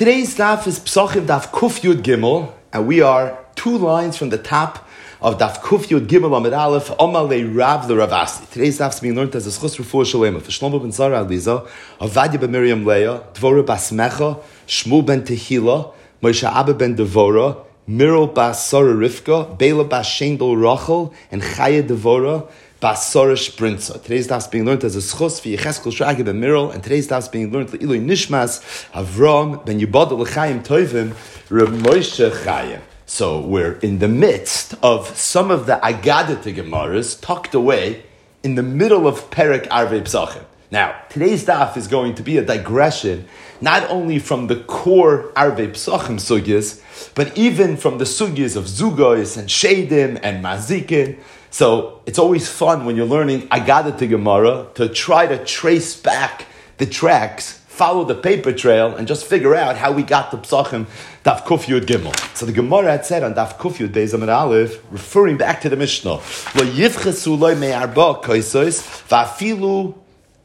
Today's daf is Psachim Daf Kuf Yud Gimel, and we are 2 lines from the top of Daf Kuf Yud Gimel Amid Aleph, Amalei Rav the Ravasi. Today's daf is being learned as a Schus Refuah Shalema for Shlomo ben Zara Aliza, Avadia ben Miriam Leah, Dvorah bas Mecha, Shmuel ben Tehila, Moshe Abba ben Devora, Mirel bas Sarah Rivka, Bela bas Shendel Rachel, and Chaya Devora bas Sarah Sprinza. Today's daf is being learned as a Schus for Yecheskel Shragi ben Mirel, and today's daf is being learned Le'iloi Nishmas, Avram ben Yibadel L'chaim Tovim, Reb Moshe Chayim. So we're in the midst of some of the Agadah Gemaras tucked away in the middle of Perek Arvei Psachim. Now, today's daf is going to be a digression, not only from the core Arvei Psachim sugyas, but even from the sugyas of Zugos and Shedim and Mazikin. So it's always fun when you're learning Agadah Gemara to try to trace back the tracks, follow the paper trail, and just figure out how we got to Psachim Daf Kuf Yud Gimel. So the Gemara had said on Daf Kuf Yud Beis Amid Aleph, referring back to the Mishnah, Lo yivchesu loy me'arba koisos va'afilu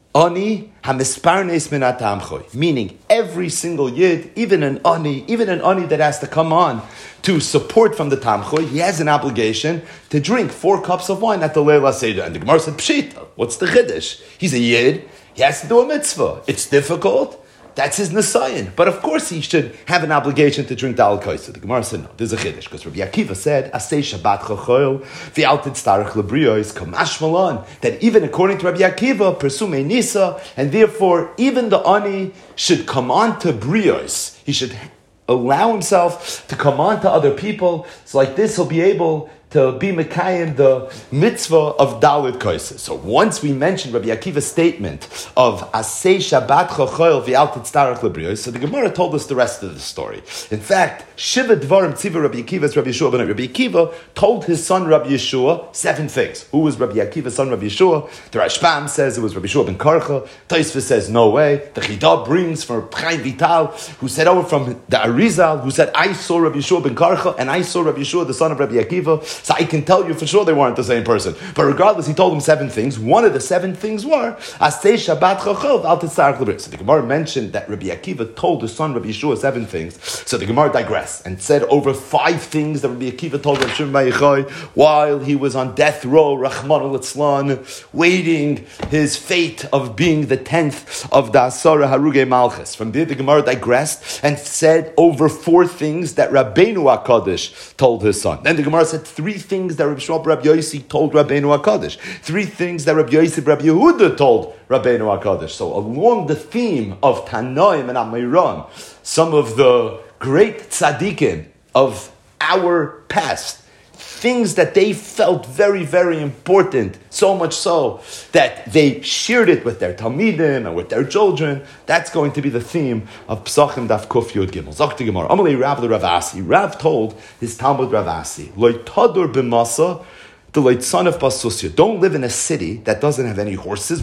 ani hamisparnes min atamchoy. Meaning every single yid, even an ani that has to come on to support from the tamchoy, he has an obligation to drink 4 cups of wine at the Leila Seder. And the Gemara said, Pshita, what's the chiddush? He's a yid. He has to do a mitzvah. It's difficult. That's his nisayon. But of course he should have an obligation to drink the al-kaisa. The Gemara said, no, there's a chiddush. Because Rabbi Akiva said, Asay Shabbat chochoil, v'altid starach lebriyos, kamash malan. That even according to Rabbi Akiva, persume nisa, and therefore even the ani should come on to briyos. He should allow himself to come on to other people. So like this, he'll be able to be Mekayim the mitzvah of Dalit Koisa. So once we mentioned Rabbi Akiva's statement of Asay Shabbat Chochoil V'al Titztarach Lebriyos, so the Gemara told us the rest of the story. In fact, Shiva Dvarim Tziva Rabbi Akiva's Rabbi Yeshua ben Rabbi Akiva told his son Rabbi Yeshua 7 things. Who was Rabbi Akiva's son Rabbi Yeshua? The Rashbam says it was Rabbi Yeshua ben Karcha. Taisva says no way. The Chidah brings from Chaim Vital, who said over from the Arizal, who said I saw Rabbi Yeshua ben Karcha and I saw Rabbi Yeshua the son of Rabbi Akiva. So I can tell you for sure they weren't the same person. But regardless, he told him 7 things. One of the 7 things were Asay Shabbat Chochov Al Titzarach Lebriyos. So the Gemara mentioned that Rabbi Akiva told his son Rabbi Yeshua 7 things. So the Gemara digressed and said over 5 things that Rabbi Akiva told Rabbi Shimon Bar Yochai while he was on death row, Rachmana litzlan, waiting his fate of being the 10th of the Asara Harugei Malchus. From there, the Gemara digressed and said over 4 things that Rabbeinu HaKadosh told his son. Then the Gemara said 3 things that Rabbi Shmuel Rabbi Yossi told Rabbeinu HaKadosh. 3 things that Rabbi Yossi Rabbi Yehuda told Rabbeinu HaKadosh. So along the theme of Tanoim and Amiram, some of the great tzaddikim of our past, things that they felt very, very important, so much so that they shared it with their Talmidim and with their children. That's going to be the theme of Psachim Daf Kuf Yud Gimel. Zakti Gemara. Amalei Rav the Ravasi. Rav told his Talmud Ravasi, Lo tadur b'masa, the late son of Basusya. Don't live in a city that doesn't have any horses,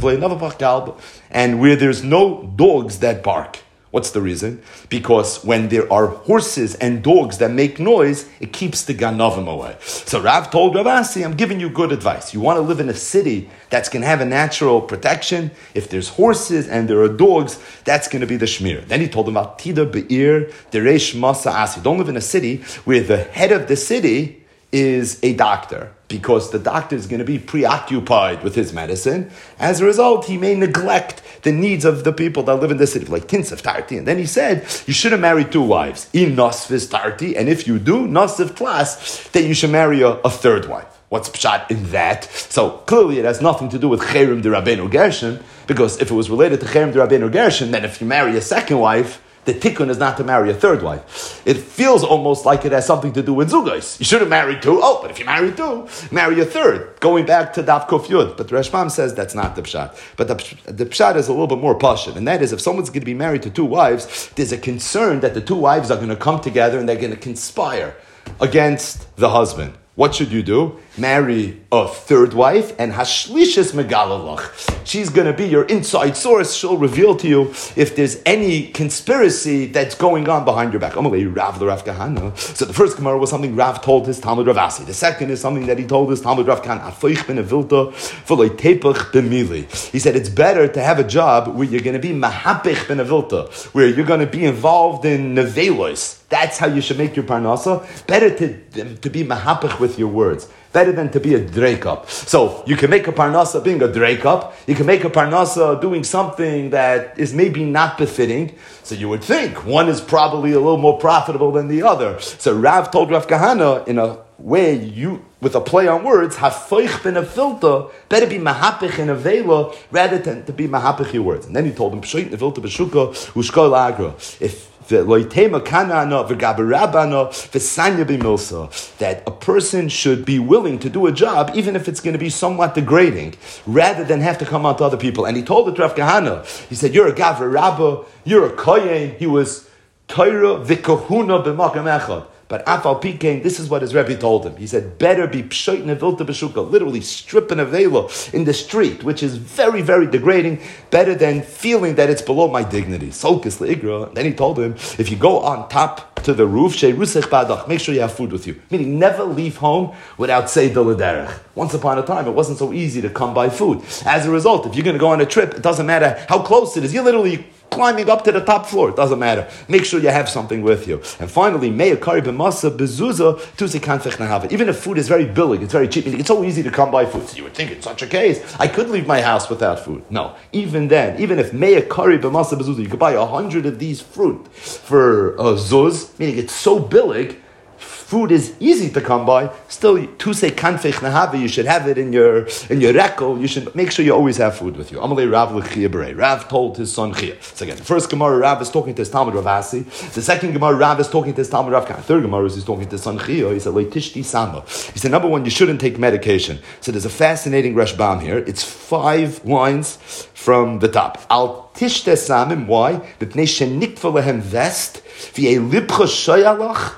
and where there's no dogs that bark. What's the reason? Because when there are horses and dogs that make noise, it keeps the ganavim away. So Rav told Ravasi, I'm giving you good advice. You want to live in a city that's going to have a natural protection. If there's horses and there are dogs, that's going to be the shmir. Then he told him about Tida Be'ir, Deresh Masa Asi. Don't live in a city where the head of the city is a doctor, because the doctor is going to be preoccupied with his medicine. As a result, he may neglect the needs of the people that live in the city, like Tinsef Tarti. And then he said, you shouldn't marry 2 wives. In Nosvis Tarti, and if you do, Nosif Klas, then you should marry a 3rd wife. What's pshat in that? So clearly it has nothing to do with Cherem de Rabbeinu Gershon, because if it was related to Cherem de Rabbeinu Gershon, then if you marry a 2nd wife, the tikkun is not to marry a 3rd wife. It feels almost like it has something to do with zugos. You shouldn't marry 2. Oh, but if you marry 2, marry a 3rd. Going back to Daf Kuf Yud. But the Rashbam says that's not the pshat. But the pshat is a little bit more pashut. And that is, if someone's going to be married to 2 wives, there's a concern that the 2 wives are going to come together and they're going to conspire against the husband. What should you do? marry a third wife, and Hashlishes Megalalach. She's going to be your inside source. She'll reveal to you if there's any conspiracy that's going on behind your back. So the first Gemara was something Rav told his Talmud Rav Asi. The second is something that he told his Talmud Rav Kahana. He said it's better to have a job where you're going to be mahapich ben avilta, where you're going to be involved in nevelos. That's how you should make your parnasa. Better to be mahapich with your words. Better than to be a dreikup. So you can make a parnasa being a dreikup. You can make a parnasa doing something that is maybe not befitting. So you would think one is probably a little more profitable than the other. So Rav told Rav Kahana in a way with a play on words, hafoich ben a filter, better be mahapich in a vela rather than to be mahapich your words. And then he told him, pshoit nevilta b'shuka ushkol agra. That a person should be willing to do a job even if it's going to be somewhat degrading, rather than have to come out to other people. And he told it to Rav Kahana, he said, you're a Gavra Rabba, you're a Kohen. He was Torah v'kohuna b'makam echad. But Afal Pikein, this is what his Rebbe told him. He said, better be pshoit nevilta b'shuka, literally stripping a vela in the street, which is very, very degrading, better than feeling that it's below my dignity. Solkis le'igra. Then he told him, if you go on top to the roof, she'rusech badach, make sure you have food with you. Meaning, never leave home without seidah l'derech. Once upon a time, it wasn't so easy to come by food. As a result, if you're going to go on a trip, it doesn't matter how close it is. You're literally climbing up to the top floor. It doesn't matter. Make sure you have something with you. And finally, me'er kari b'masa bezuza tusi kanfech nahava. Even if food is very billig, it's very cheap, it's so easy to come by food. So you would think in such a case, I could leave my house without food. No. Even then, even if me'er kari b'masa bezuza, you could buy 100 of these fruit for a zuz, meaning it's so billig, food is easy to come by. Still, to say kanfech nahava, you should have it in your rekel. You should make sure you always have food with you. Amalei Rav l'chia berei. Rav told his son Chia. So again, the first Gemara, Rav is talking to his Talmud Rav Asi. The second Gemara, Rav is talking to his Talmud Rav Kahana. Third Gemara is he's talking to his son Chia. He said, Leitishti sama. He said, number one, you shouldn't take medication. So there's a fascinating Rashbam here. It's 5 lines from the top. Al tishte samim. Why? B'pnei shenikva lehem vest v'yei libcha shoyalach.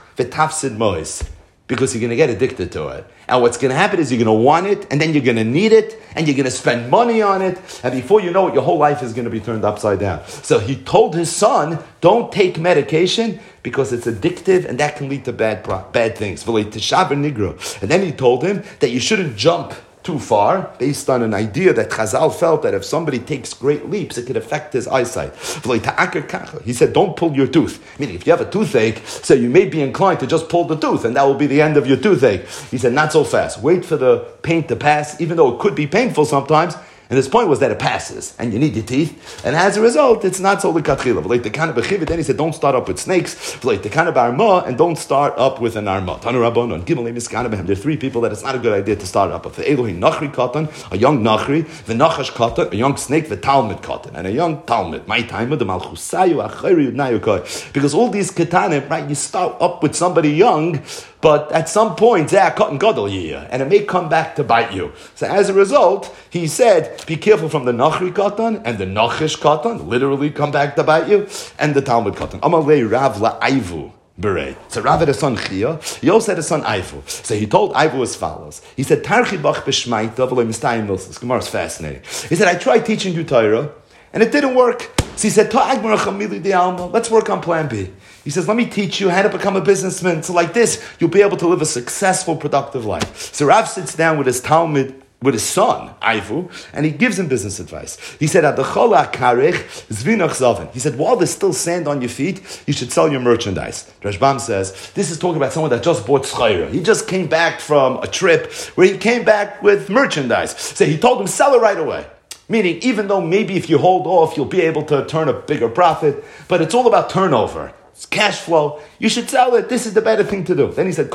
Because you're going to get addicted to it. And what's going to happen is you're going to want it, and then you're going to need it, and you're going to spend money on it, and before you know it, your whole life is going to be turned upside down. So he told his son, don't take medication, because it's addictive, and that can lead to bad things. And then he told him that you shouldn't jump too far, based on an idea that Chazal felt that if somebody takes great leaps, it could affect his eyesight. He said, don't pull your tooth. Meaning, if you have a toothache, so you may be inclined to just pull the tooth, and that will be the end of your toothache. He said, not so fast. Wait for the pain to pass, even though it could be painful sometimes. And his point was that it passes, and you need your teeth, and as a result, it's not so likatchila. Then he said, don't start up with snakes, and don't start up with an arma. There are 3 people that it's not a good idea to start up with. The Elohim Nachri Katan, a young Nachri, the Nachash Katan, a young snake, the Talmud Katan, and a young Talmud. My time, the Malchusayu, Acheri, Nayukai. Because all these Katanim, right, you start up with somebody young, but at some point, and it may come back to bite you. So as a result, he said, be careful from the Nachri Katan and the Nachish Katan, literally come back to bite you, and the Talmud Katan. Amalei Rav la'ayvu berei. So Rav had a son Chia, he also had a son Aivu. So he told Aivu as follows. He said, Tarchi bach b'shmaita v'lo mistayim milsos. This Gemara is fascinating. He said, I tried teaching you Torah, and it didn't work. So he said, let's work on plan B. He says, let me teach you how to become a businessman. So like this, you'll be able to live a successful, productive life. So Rav sits down with his Talmud, with his son, Aivu, and he gives him business advice. He said, he said, while there's still sand on your feet, you should sell your merchandise. Rashbam says, this is talking about someone that just bought schayra. He just came back from a trip where he came back with merchandise. So he told him, sell it right away. Meaning, even though maybe if you hold off, you'll be able to turn a bigger profit, but it's all about turnover. It's cash flow. You should sell it. This is the better thing to do. Then he said,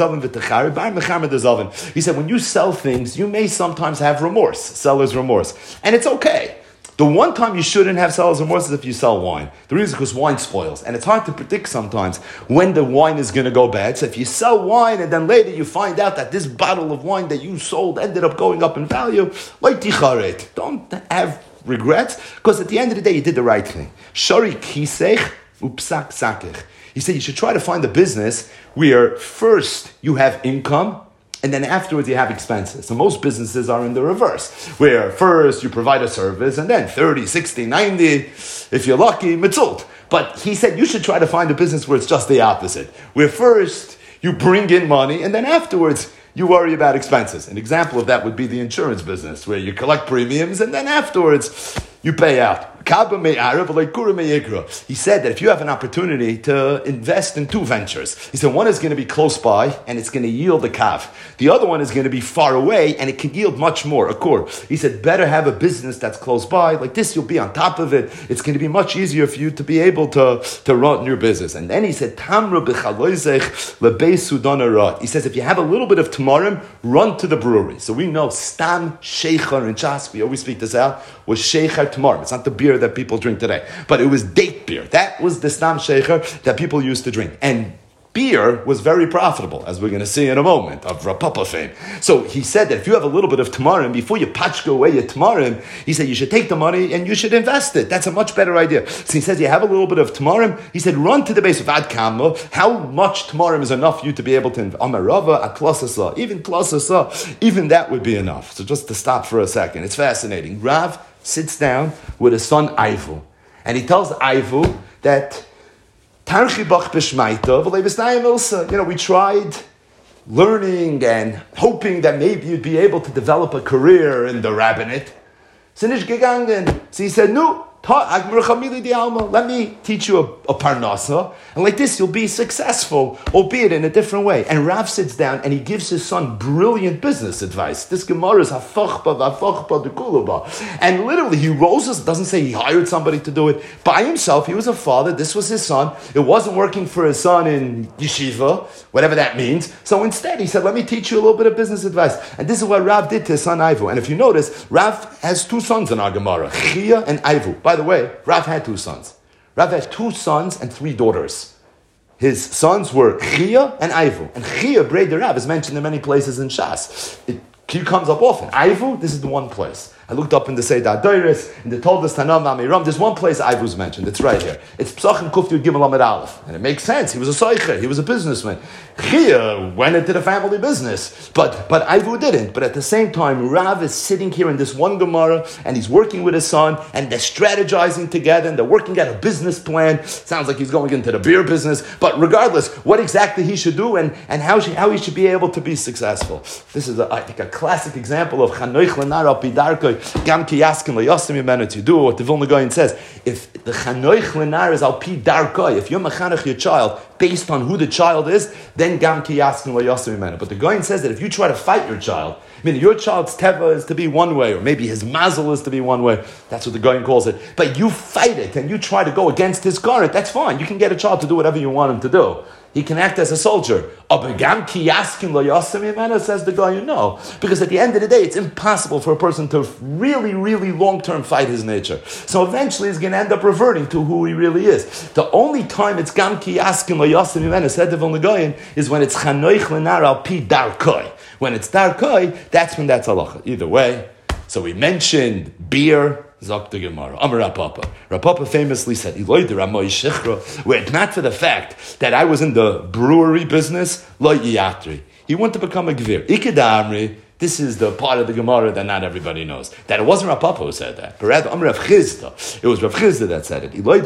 he said, when you sell things, you may sometimes have remorse, seller's remorse. And it's okay. The one time you shouldn't have seller's remorse is if you sell wine. The reason is because wine spoils. And it's hard to predict sometimes when the wine is going to go bad. So if you sell wine and then later you find out that this bottle of wine that you sold ended up going up in value, don't have regrets, because at the end of the day, you did the right thing. Shari kisech upsak sakech. He said you should try to find a business where first you have income, and then afterwards you have expenses. So most businesses are in the reverse, where first you provide a service, and then 30, 60, 90, if you're lucky, mitzult. But he said you should try to find a business where it's just the opposite, where first you bring in money, and then afterwards you worry about expenses. An example of that would be the insurance business, where you collect premiums, and then afterwards you pay out. He said that if you have an opportunity to invest in two ventures, he said one is going to be close by and it's going to yield a kav. The other one is going to be far away and it can yield much more, a kur. He said better have a business that's close by. Like this, you'll be on top of it. It's going to be much easier for you to be able to run your business. And then he said, Tamra he says, if you have a little bit of tamarim, run to the brewery. So we know Stam Sheikhar in Chas, we always speak this out, was Sheikhar tamarim. It's not the beer that people drink today, but it was date beer. That was the Stam Sheikhar that people used to drink. And beer was very profitable, as we're going to see in a moment, of Rav Papa fame. So he said that if you have a little bit of tamarim, before you pachka away your tamarim, he said you should take the money and you should invest it. That's a much better idea. So he says you have a little bit of tamarim, he said run to the base of Ad Kama. How much tamarim is enough for you to be able to invest? Amarava, Atlasasa, even Tlasasa, even that would be enough. So just to stop for a second, it's fascinating. Rav sits down with his son Ivu, and he tells Ivu that we tried learning and hoping that maybe you'd be able to develop a career in the rabbinate. So he said, no, let me teach you a parnasa, and like this you'll be successful, albeit in a different way. And Rav sits down and he gives his son brilliant business advice. This Gemara is hafachba v'hafachba dekulaba. And literally he roses, doesn't say he hired somebody to do it by himself. He was a father, this was his son. It wasn't working for his son in yeshiva, whatever that means. So instead he said, let me teach you a little bit of business advice. And this is what Rav did to his son Ivu. And if you notice, Rav has two sons in our Gemara, Chia and Ivu. By the way, Rav had two sons. Rav had 2 sons and 3 daughters. His sons were Chia and Ivu. And Chia, Breder Rav, is mentioned in many places in Shas. Q comes up often. Ivu, this is the one place. I looked up in the Seidah Doiris, in the Toldos Tanam Amiram. There's one place Ivu's mentioned. It's right here. It's Psachim Kuf Yud Gimel Amid Aleph. And it makes sense. He was a Soicher. He was a businessman. Chia went into the family business. But Ivu didn't. But at the same time, Rav is sitting here in this one Gemara, and he's working with his son, and they're strategizing together, and they're working out a business plan. Sounds like he's going into the beer business. But regardless, what exactly he should do, and how he should be able to be successful. This is, I think, a classic example of Chanoich Lenar Al Pidarkoi. Gam ki yaskin loyasim yimenu, to do what the Vilna Gaon says. If the chanoich lenar is al pi darkoi, if you're mechanech your child based on who the child is, then gam ki yaskin loyasim yimenu. But the Gaon says that if you try to fight your child, meaning your child's teva is to be one way, or maybe his mazel is to be one way, that's what the Gaon calls it, but you fight it and you try to go against his current, that's fine. You can get a child to do whatever you want him to do. He can act as a soldier. Says the guy, no. Because at the end of the day, it's impossible for a person to really, really long-term fight his nature. So eventually he's going to end up reverting to who he really is. The only time it's gam ki yaskin lo yasem imenu, said the Vilna Gaon, is when it's chanoich lenar al pi darkoi. When it's darkoi, that's when that's halacha. Either way. So we mentioned beer. Zok the Gemara. Amar Rav Papa. Rav Papa famously said, were it not for the fact that I was in the brewery business, lo yatri. He wanted to become a gvir. Ikeda this is the part of the Gemara that not everybody knows. That it wasn't Rav Papa who said that, but rather Amar Rav Chizda. It was Rav Chizda that said it. Were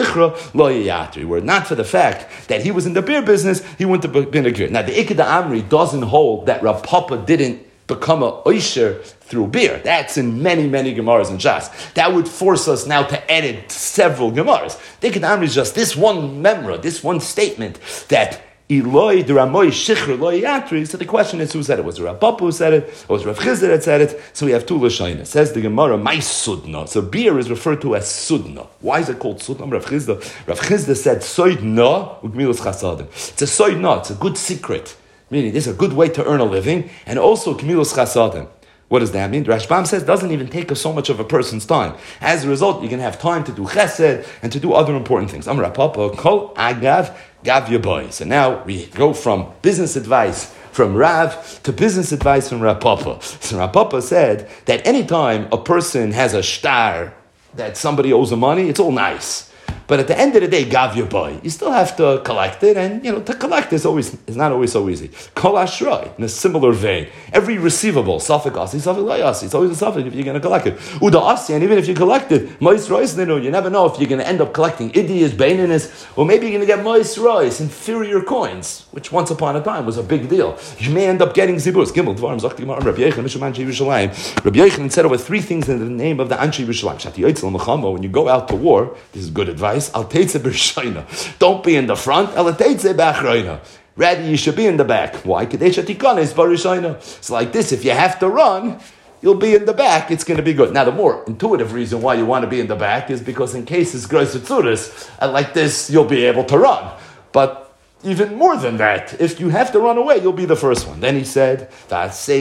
it not for the fact that he was in the beer business, he wouldn't have been a gvir. Now the Ikeda Amri doesn't hold that Rav Papa didn't become a oisher through beer. That's in many, many Gemaras and Shas. That would force us now to edit several Gemaras. The Ikeda Amri is just this one memra, this one statement that Eloi Ramoy Shichr Lo Yatri. So the question is, who said it? Was it Rav Papa who said it? Or was it Rav Chizda that said it? So we have 2 Lashonos. Says the Gemara, my sudna. So beer is referred to as sudna. Why is it called sudna? Rav Chizda said soidna ugmilus chasadim. It's a soidna. It's a good secret. Meaning, this is a good way to earn a living, and also Kmilos Chasadim. What does that mean? The Rashbam says it doesn't even take so much of a person's time. As a result, you can have time to do chesed and to do other important things. Amar Papa, kol agav gav yaboy. So now we go from business advice from Rav to business advice from Rav Papa. So Rav Papa said that anytime a person has a shtar that somebody owes him money, it's all nice. But at the end of the day, gav your boy, you still have to collect it, and to collect is not always so easy. Kol ashroi, in a similar vein, every receivable, safek asi, safek lo yasi, it's always a safek if you're going to collect it. Uda asi, and even if you collect it, mois rois nenu, you never know if you're going to end up collecting idiyas, baininus, or maybe you're going to get mois rois, inferior coins, which once upon a time was a big deal. You may end up getting zibus. Gimel dvarim zok gemara Rabbi Yochanan mishum Anshe Yerushalayim. Rabbi Yochanan said over three things in the name of the Anshe Yerushalayim. Shati yotzei l'mechama, when you go out to war, this is good advice. Al teitze b'rishayna. Don't be in the front. Al teitze b'achrayna. Rather, you should be in the back. Why? Kadei shatikanes b'rishayna. It's like this. If you have to run, you'll be in the back. It's going to be good. Now, the more intuitive reason why you want to be in the back is because in case it's grosser tzuris, like this, you'll be able to run. But even more than that, if you have to run away, you'll be the first one. Then he said, what Rabbi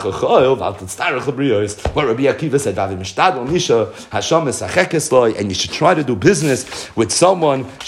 Akiva said, and you should try to do business with someone. Rabbi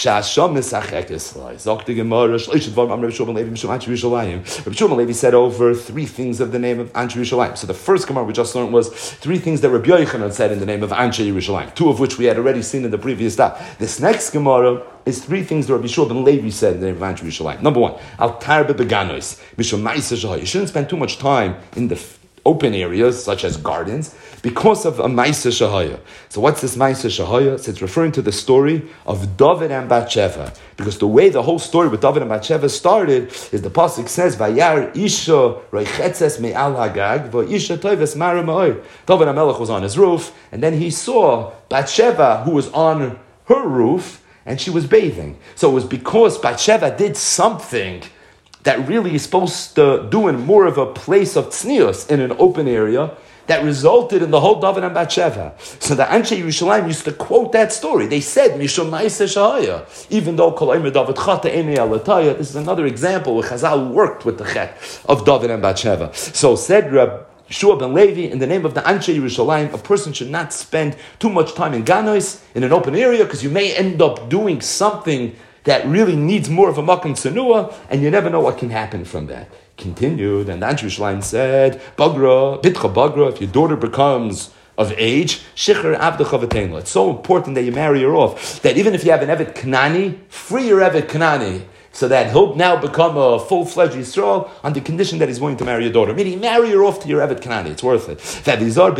Shmuel Levi said over three things of the name of Anshe Yerushalayim. So the first Gemara we just learned was three things that Rabbi Yochanan said in the name of Anshe Yerushalayim, two of which we had already seen in the previous stop. This next Gemara is three things that Rabbi Shua ben Levi said in the name of Anshe Yerushalayim. Number one, al tarbe beganois, mishum ma'aseh shahaya. You shouldn't spend too much time in the open areas, such as gardens, because of a ma'aseh shahaya. So what's this ma'aseh shahaya? So it's referring to the story of David and Bathsheba. Because the way the whole story with David and Bathsheba started is the pasuk says, Vayar isha roichetzes me'al hagag, v'isha toives mara ma'oi. David HaMelech was on his roof, and then he saw Bathsheba, who was on her roof, and she was bathing. So it was because Bathsheba did something that really is supposed to do in more of a place of tznius in an open area that resulted in the whole David and Bathsheba. So the Anshe Yerushalayim used to quote that story. They said, Mishum ma'aseh shahaya. Even though Kol Omer David chata einei alataya, this is another example where Chazal worked with the chet of David and Bathsheba. So said Rabbi Shua ben Levi, in the name of the Anshe Yerushalayim, a person should not spend too much time in Ganois, in an open area, because you may end up doing something that really needs more of a makom tzenua, and you never know what can happen from that. Continued, and the Anshe Yerushalayim said, Bagra, Bitcha Bagra, if your daughter becomes of age, Shicher Abdecha V'Teinla. It's so important that you marry her off, that even if you have an Evet Kanani, free your Evet Kanani, so that he'll now become a full-fledged Yisrael on the condition that he's willing to marry your daughter. Meaning, marry her off to your Evet Kanani. It's worth it. And then the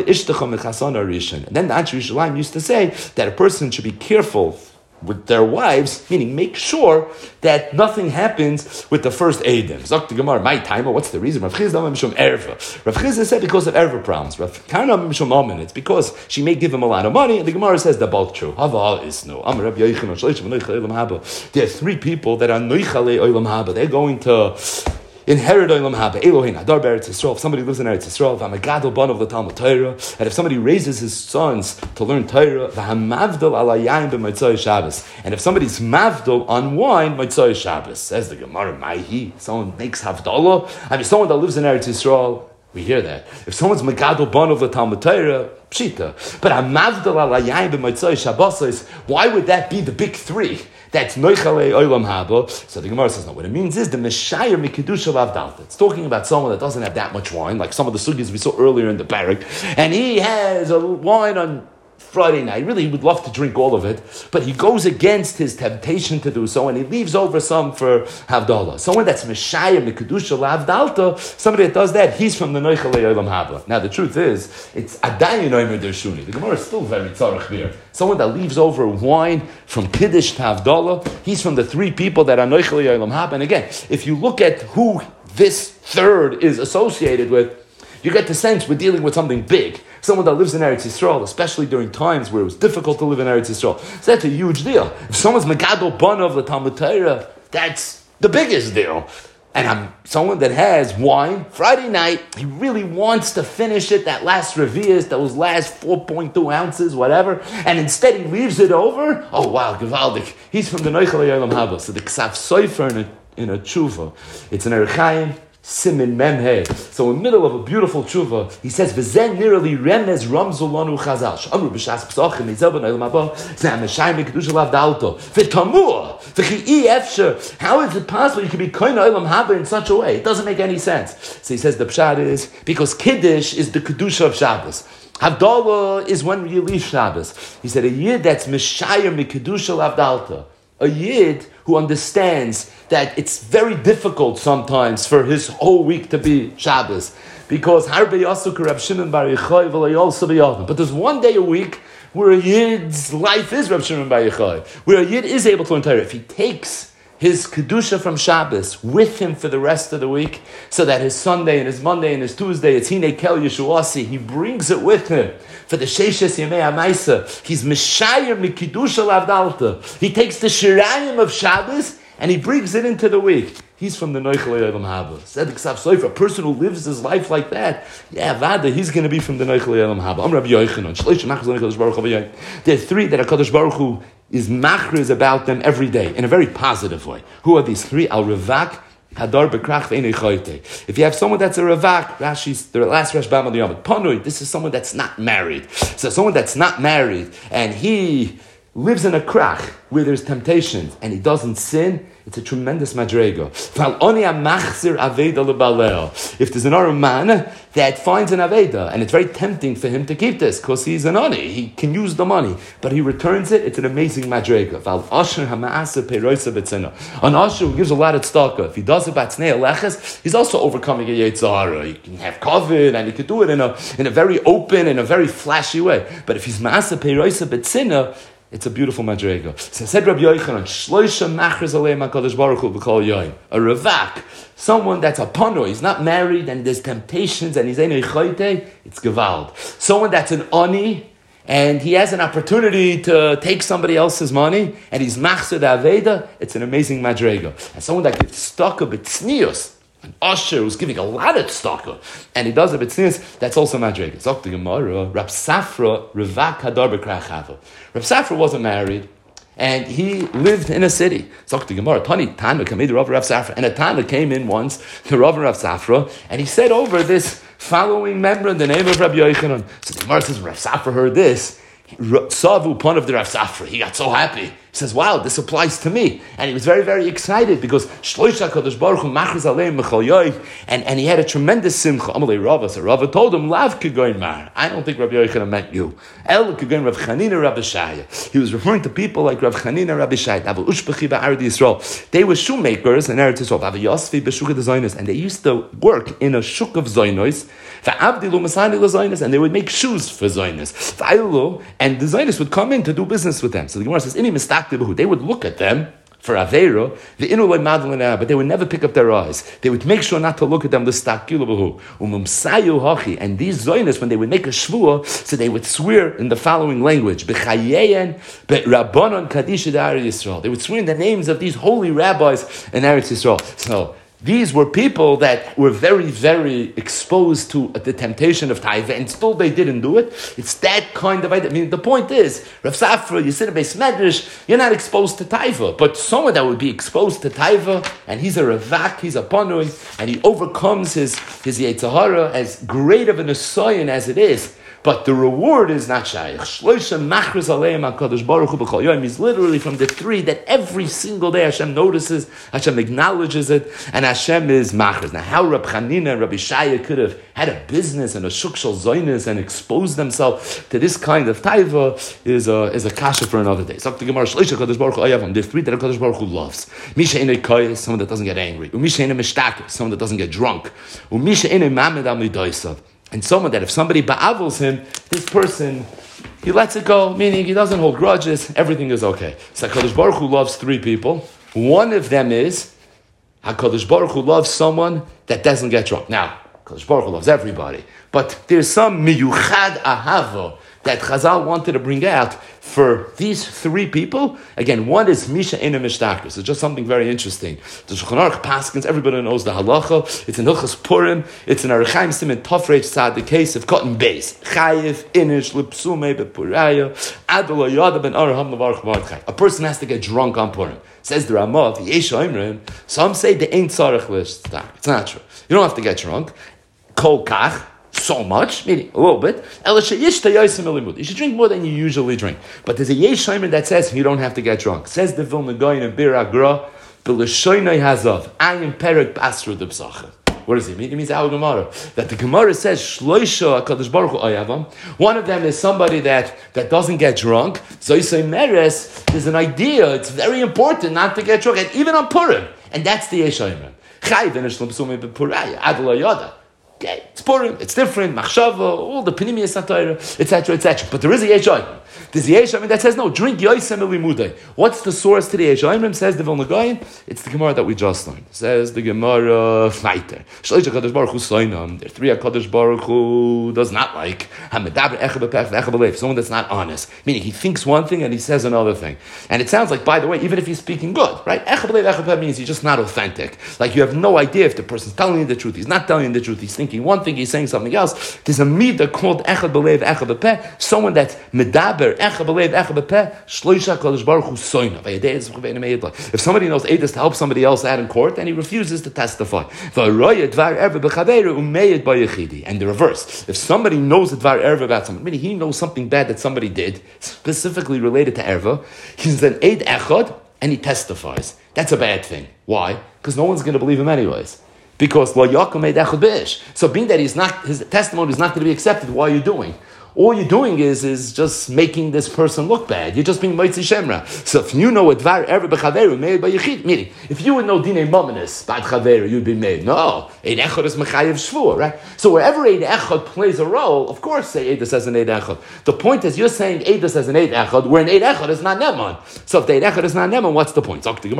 Anshe Yerushalayim used to say that a person should be careful with their wives, meaning make sure that nothing happens with the first Eidim. Zok the Gemara, my timer, what's the reason? Rav Chizda mishum erva. Rav Chizda said because of erva problems. Rav Kana mishum amen. It's because she may give him a lot of money, and the Gemara says they're both true. Hava isnu. Am Rabbi Yochanan shleishim noichale olam haba. There are three people that are noichale olam haba. They're going to inherit olam haba. Elohein adar be'eretz Yisrael. If somebody lives in Eretz Yisrael, v'amagadol ban of the Talmud Torah, and if somebody raises his sons to learn Torah, v'hamavdol ala yain b'motzoi Shabbos, and if somebody's mavdol on wine, motzoi Shabbos, says the Gemara, maihi, someone makes havdalah. I mean, someone that lives in Eretz Yisrael, we hear that. If someone's magadol ban of the Talmud Torah, pshita. But hamavdol ala yain b'motzoi Shabbos, why would that be the big three? That's noichale olam haba. So the Gemara says, no, what it means is the Meshayir Mikidusha Lavdalta. It's talking about someone that doesn't have that much wine, like some of the sugis we saw earlier in the parak, and he has a wine on Friday night. Really, he would love to drink all of it, but he goes against his temptation to do so, and he leaves over some for Havdalah. Someone that's Meshayir Mikidusha Lavdalta, somebody that does that, he's from the noichale olam haba. Now, the truth is, it's Adayin Omer Dershuni. The Gemara is still very tzarech here. Someone that leaves over wine from Kiddush to Havdalah, he's from the three people that are Noichel Yolam Haba. And again, if you look at who this third is associated with, you get the sense we're dealing with something big. Someone that lives in Eretz Yisrael, especially during times where it was difficult to live in Eretz Yisrael. So that's a huge deal. If someone's Megadol Bana of the Talmud Torah, that's the biggest deal. And I'm someone that has wine, Friday night, he really wants to finish it, that last revius, those last 4.2 ounces, whatever, and instead he leaves it over. Oh wow, Gevaldik. He's from the Noichel Yolam Haba. So the Ksav Sofer in a tshuva, it's an Erchaim, Simin Memhe. So in the middle of a beautiful tshuva, he says, "V'zen nirali remez ramzul lanu chazal." Amru b'shas psachim neizav b'neilam haba. Zeh meshayim kedusha lav dalto. V'tamur v'chi'i efsher. How is it possible you can be kohen olam haba in such a way? It doesn't make any sense. So he says the pshat is because kiddush is the kedusha of Shabbos. Havdalah is when you leave Shabbos. He said a yid that's Meshayim Mikedusha Lavdalta. A yid who understands that it's very difficult sometimes for his whole week to be Shabbos. Because Harbe Yasuk Rab Shimon Bar Yochai v'layol Sabayadam. But there's one day a week where a yid's life is Rab Shimon Bar Yochai, where a yid is able to learn Torah. If he takes his Kedusha from Shabbos with him for the rest of the week, so that his Sunday and his Monday and his Tuesday, it's Hine Kel Yeshuasi, he brings it with him for the Sheishes Yemei HaMaisa. He's Meshayim Mikedusha Lavdalta. He takes the Shirayim of Shabbos and he brings it into the week. He's from the Noichel Olam Haba. Said Ksav Sofer, a person who lives his life like that, Vada, he's going to be from the Noichel Olam Haba. I'm Rabbi Yochanan. There are three that HaKadosh Baruch Hu is machriz about them every day in a very positive way. Who are these three? Al Ravak, Hadar Bekrach Ve'enei Choyte. If you have someone that's a Ravak, Rashi's the last Rashbam of the Yom Panui, this is someone that's not married. So someone that's not married and he lives in a krach where there's temptations and he doesn't sin, it's a tremendous madrega. If there's an man that finds an aveda and it's very tempting for him to keep this because he's an ani, he can use the money, but he returns it, it's an amazing madrega. An asher who gives a lot of tzedakah, if he does it batznei leches, he's also overcoming a yetzahara. He can have covid and he can do it in a very open and a very flashy way. But if he's maasa peiroisa betzina, it's a beautiful madrega. So said Rabbi Yochanan, Shloisha machriz aleim HaKadosh Baruch Hu b'kol yoyim. A ravak, someone that's a pano, he's not married and there's temptations and he's ein choyte, it's gewalt. Someone that's an ani and he has an opportunity to take somebody else's money and he's machzir aveda, it's an amazing madrega. And someone that gets stuck a bit tznius, an usher who's giving a lot of tzedakah, and he does it b'tznius, that's also madrega. Zok the Gemara, Rab Safra, Ravak Hadar B'krach Chava. Rab Safra wasn't married, and he lived in a city. Zok the Gemara, Tani Tana Kamid Rav Safra, and a Tana came in once to Rav Safra, and he said over this following member in the name of Rabbi Yochanan. So the Gemara says, Rav Safra heard this. Savu pun of the Rav Safra. He got so happy. He says, "Wow, this applies to me," and he was very, very excited because Shloisha Kadosh Baruch Hu machriz aleim mechol yoy, and he had a tremendous simcha. Amalei Rava, so Rava told him, "Lav kegoin mar." I don't think Rabbi Yochanan meant you. El kegoin Rav Chanina Rabbi Shaya. He was referring to people like Rav Chanina Rabbi Shaya. Aval ushpechi ba'arad Yisrael. They were shoemakers in Eretz Yisrael. Aval Yosfi b'shuk of the Zionis, and they used to work in a shuk of Zionis. Va'avdilu masani l'Zionis, and they would make shoes for Zionis. Va'aylu, and the Zionis would come in to do business with them. So the Gemara says, "Ini mistak." They would look at them for Aveiro, but they would never pick up their eyes. They would make sure not to look at them. And these Zionis, when they would make a shvua, so they would swear in the following language: They would swear in the names of these holy rabbis in Eretz Yisrael. So these were people that were very, very exposed to the temptation of taiva, and still they didn't do it. It's that kind of idea. I mean, the point is, Rav Safra, you sit in Beis Medrash, you're not exposed to taiva, but someone that would be exposed to taiva, and he's a ravak, he's a panui, and he overcomes his yetzahara, as great of an asayan as it is, but the reward is not shaykh. Shloisha machriz aleim HaKadosh Baruch Hu b'chol yoyim is literally from the three that every single day Hashem notices, Hashem acknowledges it, and Hashem is machriz. Now, how Rab Chanina and Rabbi Shaya could have had a business and a shuk shel zoynis and exposed themselves to this kind of taiva is a kasha for another day. So the Gemara, Shloisha HaKadosh Baruch Hu ayavam, there are three that HaKadosh Baruch Hu loves. Misha inei koyes, someone that doesn't get angry. Umisha inei mishtakes, someone that doesn't get drunk. Umisha inei mamed al midoisav. And someone that if somebody ba'avels him, this person, he lets it go, meaning he doesn't hold grudges, everything is okay. So HaKadosh Baruch Hu loves three people. One of them is, HaKadosh Baruch Hu loves someone that doesn't get drunk. Now, HaKadosh Baruch Hu loves everybody, but there's some miyuchad ahava that Chazal wanted to bring out for these three people. Again, one is Misha Eina Mishtakus. It's just something very interesting. The Shulchan Aruch Paskins, everybody knows the halacha. It's in Hilchos Purim. It's in Aruchaim Siman Tofrei Tzad, the case of cotton base. Chayiv, Inish, Lipsume, Bepuraya, Adol Yada ben Araham Levarach Mordechai. A person has to get drunk on Purim. Says the Ramav, Yesh Oimrim, some say they ain't tzarech l'shtak. It's not true. You don't have to get drunk. Kol kach, so much, meaning a little bit. You should drink more than you usually drink. But there's a Yesh Oimrim that says you don't have to get drunk. Says the Vilna Gaon in Bir Agra, B'Lashoinai Hazav, Ayin Perek Basra D'B'Sachim. What does it mean? It means our Gemara. That the Gemara says, Shloisha HaKadosh Baruch Hu Oyavam. One of them is somebody that doesn't get drunk. So you say, Meres, there's an idea. It's very important not to get drunk. And even on Purim. And that's the Yesh Oimrim. Chai v'nishlam b'sumei b'puraya. Adla Yoda. Okay, it's Purim, it's different, Machshava, all the Panimiyas Satayra, etc., etc. But there is a Yesh Oimrim. There's a Yesh Oimrim that says, no, drink Yoisem Elimudai. What's the source to the Yesh Oimrim? Says the Vilna Gaon. It's the Gemara that we just learned. Says the Gemara, Fleiter. Shlosh HaKadosh Baruch Hu Soinam. There are three HaKadosh Baruch Hu does not like. Hamedaber Echa B'Pech V'Echa B'Lev. Someone that's not honest. Meaning he thinks one thing and he says another thing. And it sounds like, by the way, even if he's speaking good, right? Echa B'Lev, Echa B'Pech means he's just not authentic. Like you have no idea if the person's telling you the truth. He's not telling you the truth. He's thinking one thing, he's saying something else. There's a midah called Echad B'Lev, Echad B'Peh. Someone that's medaber, Echad B'Lev, Echad B'Peh. Shloisha HaKadosh Baruch Hu Soina. If somebody knows Eidos to help somebody else out in court, and he refuses to testify. And the reverse. If somebody knows a Dvar Erva about something, meaning he knows something bad that somebody did, specifically related to Erva, he's an Eid Echad, and he testifies. That's a bad thing. Why? Because no one's going to believe him anyways. Because lo yakum eid echad b'ish. So being that his testimony is not going to be accepted, what are you doing? All you're doing is just making this person look bad. You're just being moitzi shemra. So if you know a dvar ever b'chaveru made by yechid, meaning if you would know dinei mominus bad chaveru, you'd be made. No, eid echad is mechayev shvur, right? So wherever eid echad plays a role, of course, say eidus as an eid echad. The point is you're saying eidus as an eid echad, where an eid echad is not neman. So if the eid echad is not neman, what's the point?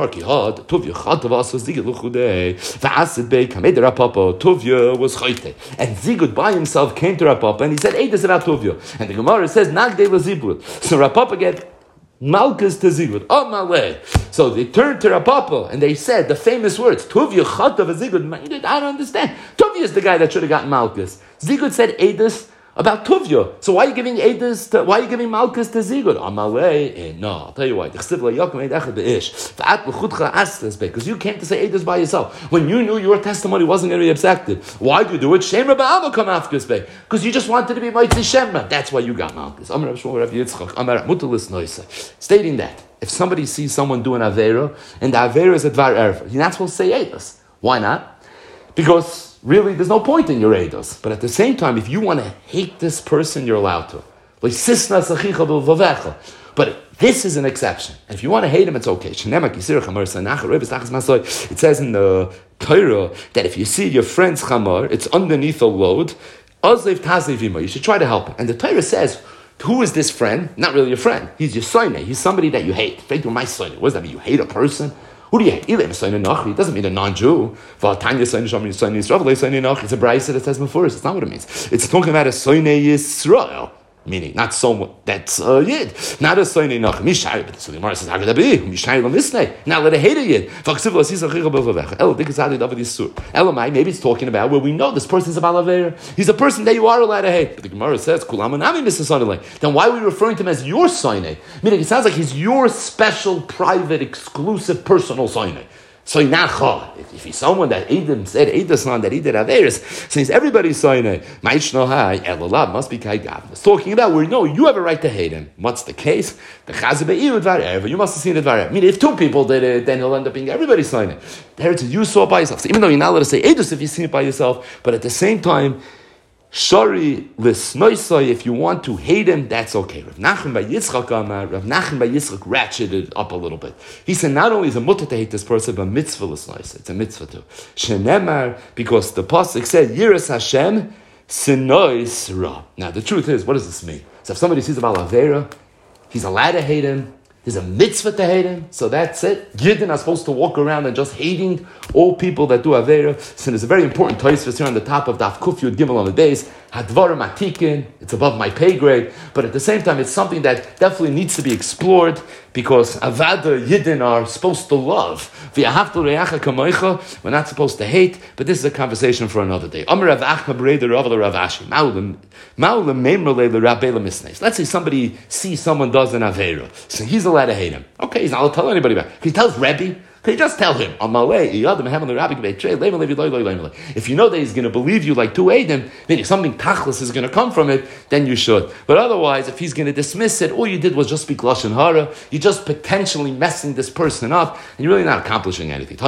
Tuvya was chayte, and Zigud by himself came to Rapapa and he said eidus about Tuvya. And the Gemara says, Nagde Lazibud. So Rapapa get Malkus to Zigud. Malay. So they turned to Rapapa and they said the famous words, Tuvya Chatav Zigud. I don't understand. Tuvya is the guy that should have gotten Malkus. Zigud said Eidus about Tuvya. So why are you giving why are you giving Malkus to Zigud? Amalei? No, I'll tell you why. Because you came to say Eidus by yourself. When you knew your testimony wasn't going to be accepted. Why did you do it? Shem Rabba Abba come after us. Because you just wanted to be Moitzi Shemra. That's why you got Malkus. Stating that if somebody sees someone doing Avera, and the Avera is a Dvar Erva, you're not supposed to say Eidus. Why not? Because really, there's no point in your eidos. But at the same time, if you want to hate this person, you're allowed to. But this is an exception. And if you want to hate him, it's okay. It says in the Torah that if you see your friend's chamar, it's underneath a load. You should try to help him. And the Torah says, who is this friend? Not really your friend. He's your soine. He's somebody that you hate. My soine. What does that mean? You hate a person? Who do you hate? It doesn't mean a non-Jew. It's a brayse that says before us. It's not what it means. It's talking about a soine Yisrael. Meaning, not someone that's a Yid. Not a soine nach. Mishayr. But so the Gemara says, Mishayr l'misnei. Now let a hate a Yid. Elamai, maybe it's talking about where we know this person's a balaver. He's a person that you are allowed to hate. But the Gemara says, then why are we referring to him as your soine? Meaning, it sounds like he's your special, private, exclusive, personal soine. So if he's someone that Edom said Eidos on that he did Averis, since everybody's saying must be Kai Gav. It's talking about where you have a right to hate him. What's the case? The Chazabei Dvar Erva. You must have seen it Dvar Erva. I mean, if two people did it, then he'll end up being everybody's saying it. There it's you saw it by yourself. So even though you're not allowed to say Eidos if you see it by yourself, but at the same time, Shari l'snoisai, if you want to hate him, that's okay. Rav Nachman by Yitzchak ratcheted it up a little bit. He said not only is a mutter to hate this person, but mitzvah l'snoisai. It's a mitzvah too. Shenemar, because the pasuk said Yiras Hashem sinois ra. Now the truth is, what does this mean? So if somebody sees about Avera, he's allowed to hate him. There's a mitzvah to hate him, so that's it. Yidden are supposed to walk around and just hating all people that do Avera. So there's a very important Tosfos here on the top of Daf Kuf Yud Gimel on the base. Hadvarim Atikin, it's above my pay grade, but at the same time, it's something that definitely needs to be explored because Avada Yidden are supposed to love. We're not supposed to hate, but this is a conversation for another day. Let's say somebody sees someone does an Avera, so he's allowed to hate him. Okay, he's not allowed to tell anybody about it. He tells Rebbe, Okay, just tell him, if you know that he's going to believe you like two Adam, then if something tachlis is going to come from it, then you should. But otherwise, if he's going to dismiss it, all you did was just speak lashon hara. You're just potentially messing this person up, and you're really not accomplishing anything.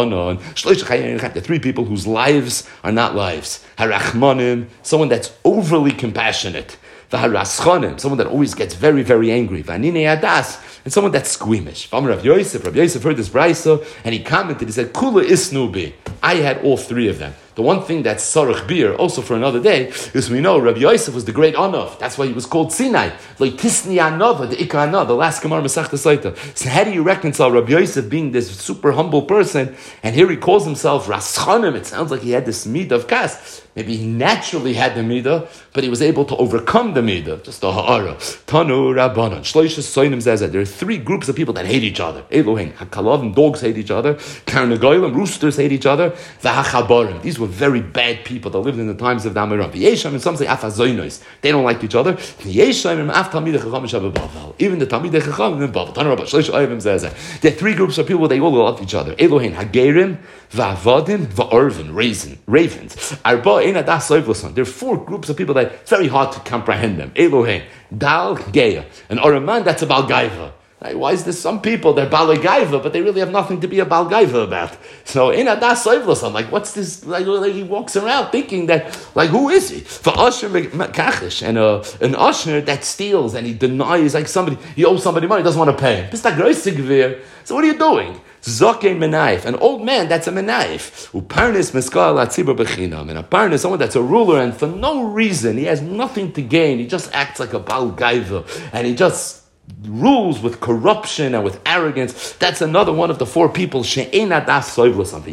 The three people whose lives are not lives. Harachmanim, someone that's overly compassionate. V'haraschanim, someone that always gets very, very angry. V'anine adas, and someone that's squeamish. Rav Yosef heard this brayso, and he commented, he said, Kula isnubi. I had all three of them. The one thing that's sarach bir, also for another day, is we know Rabbi Yosef was the great Anav. That's why he was called Sinai. Like Tisni Anava, the Ikar Anav, the last Gemara Masechta Saita. So how do you reconcile Rabbi Yosef being this super humble person, and here he calls himself Raschanim? It sounds like he had this midah of kas. Maybe he naturally had the midah, but he was able to overcome the midah. Just a ha'ara. Tanu Rabbanon. Shloishes Soinim Zezah. There are three groups of people that hate each other. Elohim, Hakalavim, dogs hate each other. Karnagoyim, roosters hate each other. V'hachabarim. These were very bad people that lived in the times of the Amiram. V'yesham, and some say afazoinos. They don't like each other. V'yesham, and af Talmidei Chacham Shabbat. Even the Talmidei Chacham in Bavel. Tanu Rabbanon. Shloishes Soinim Zezah. There are three groups of people, they all love each other. Elohim, Hagerim, Va'avadim, Va'orvin, ravens. Arba, there are four groups of people that it's very hard to comprehend them. Elohim, Dal, Geya. And Oraman, that's a Balgaiva. Right? Why is there some people, they're Balgaiva, but they really have nothing to be a Balgaiva about? So, in Adas Soivlason, like, what's this? Like, he walks around thinking that, like, who is he? For Asher Kachish, and an Asher that steals and he denies, like, he owes somebody money, doesn't want to pay him. So, what are you doing? Zokein Menaif, an old man that's a Menaif. Uparnis Meskal Atzibur Bechinam. And a Parnis, someone that's a ruler, and for no reason, he has nothing to gain. He just acts like a Baal Gaiva, and he just rules with corruption and with arrogance. That's another one of the four people. She'ena das soivla something.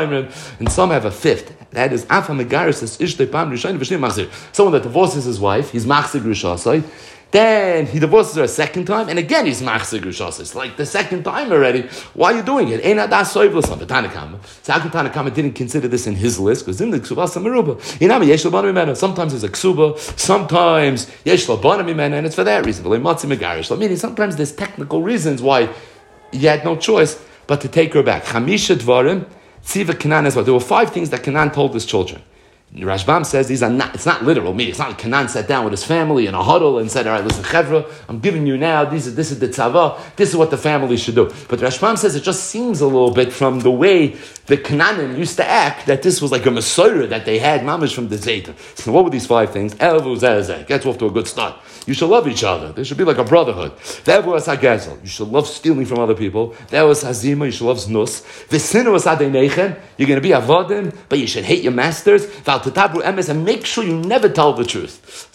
And some have a fifth. That is Afa Megaris is Ishtei Pam Rishon V'Shnim Machzir. Someone that divorces his wife, he's Machzir Rishasai. Then he divorces her a second time, and again he's machzir grishas. It's like the second time already. Why are you doing it? Ein adas soivlos on the Tanakama. So how come Tanakama didn't consider this in his list? Because in the ksuba samaruba, sometimes there's a ksuba, sometimes yesh labanim imena, and it's for that reason. Meaning sometimes there's technical reasons why you had no choice but to take her back. Chamisha dvarim tziva Kanan as well. There were 5 things that Kanan told his children. Rashbam says these are not, it's not literal, meaning it's not like Kanan sat down with his family in a huddle and said, all right, listen, Chevra, I'm giving you now, this is the tzava, this is what the family should do. But Rashbam says it just seems a little bit from the way the Kananim used to act, that this was like a Masorah that they had, mamish from the Zayta. So what were these 5 things? Elvu Zezeh, gets off to a good start. You should love each other. There should be like a brotherhood. That was Hagazel. You should love stealing from other people. That was Hazima. You should love Znus. V'sinu was Adeinechem. You're going to be Avodim, but you should hate your masters. V'al Tatabru Emes, and make sure you never tell the truth.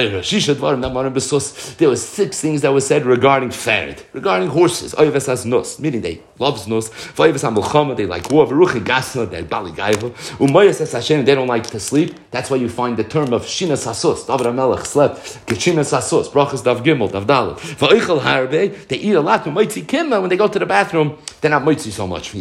There were 6 things that were said regarding Farid, regarding horses. Oyves has Nus, meaning they love Znus. V'oyves HaMelchama, they like war. V'ruchi Gasna, they're Bali Gaiva. Umoyes has Hashem, they don't like to sleep. That's why you find the term of Shinas Hasus. David HaMelech slept. Geshinas Hasus. Brachas Dav Gimel, Dav Dalet. V'oichel Harbe, they eat a lot. Umoitzi Kimma, when they go to the bathroom, they're not moitzi so much.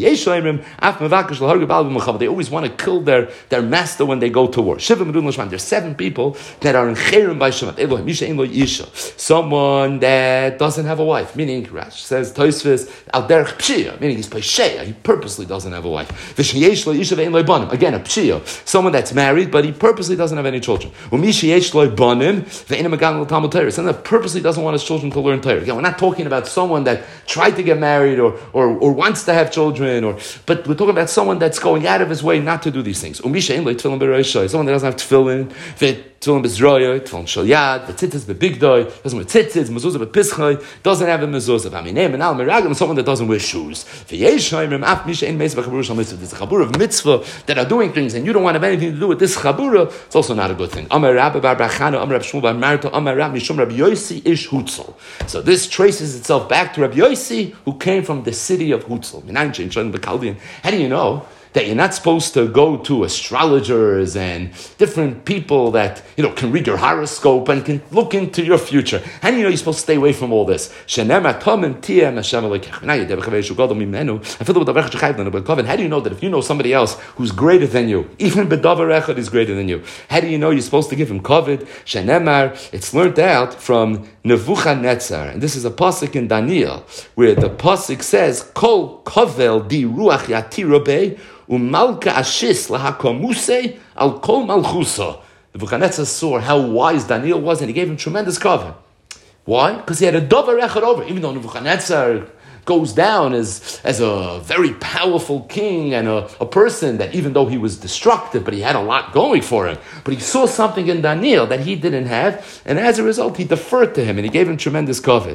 They always want to kill their master when they go to war. There's 7 people that are in Cherem by Shemat. Someone that doesn't have a wife, meaning Rash says Tosfos al derech pshia, meaning he's pesheya, he purposely doesn't have a wife. Again, a pshia, someone that's married but he purposely doesn't have any children. Someone that purposely doesn't want his children to learn Torah. Again, we're not talking about someone that tried to get married or wants to have children, but we're talking about someone that's going out of his way not to do these things. Someone that doesn't have tefillin, tefillin bezroya, tefillin shalyad, the tzitzis bebigdoi, doesn't wear tzitzis, mezuzah bepischai, doesn't have a mezuzah. Aminem and al meragim, someone that doesn't wear shoes. There's a chabur of mitzvah that are doing things, and you don't want to have anything to do with this chabura. It's also not a good thing. Amar Rabbi Bar Bachana, Amar Rab Shmuel Bar Marta, Amar Rab Mishum Rabbi Yosi ish Hutzel. So this traces itself back to Rabbi Yosi, who came from the city of Hutzel. How do you know that you're not supposed to go to astrologers and different people that, can read your horoscope and can look into your future. How do you know you're supposed to stay away from all this? How do you know that if you know somebody else who's greater than you, even Bedavar Echad is greater than you, how do you know you're supposed to give him kavod? It's learned out from Nebuchadnezzar, and this is a pasuk in Daniel, where the pasuk says, Kol kovel di ruach yatira bei, umalka ashis lahakamuse al kol malchusa. Nebuchadnezzar saw how wise Daniel was, and he gave him tremendous cover. Why? Because he had a davar echad over. Even though Nebuchadnezzar goes down as a very powerful king and a person that, even though he was destructive, but he had a lot going for him. But he saw something in Daniel that he didn't have, and as a result, he deferred to him, and he gave him tremendous cover.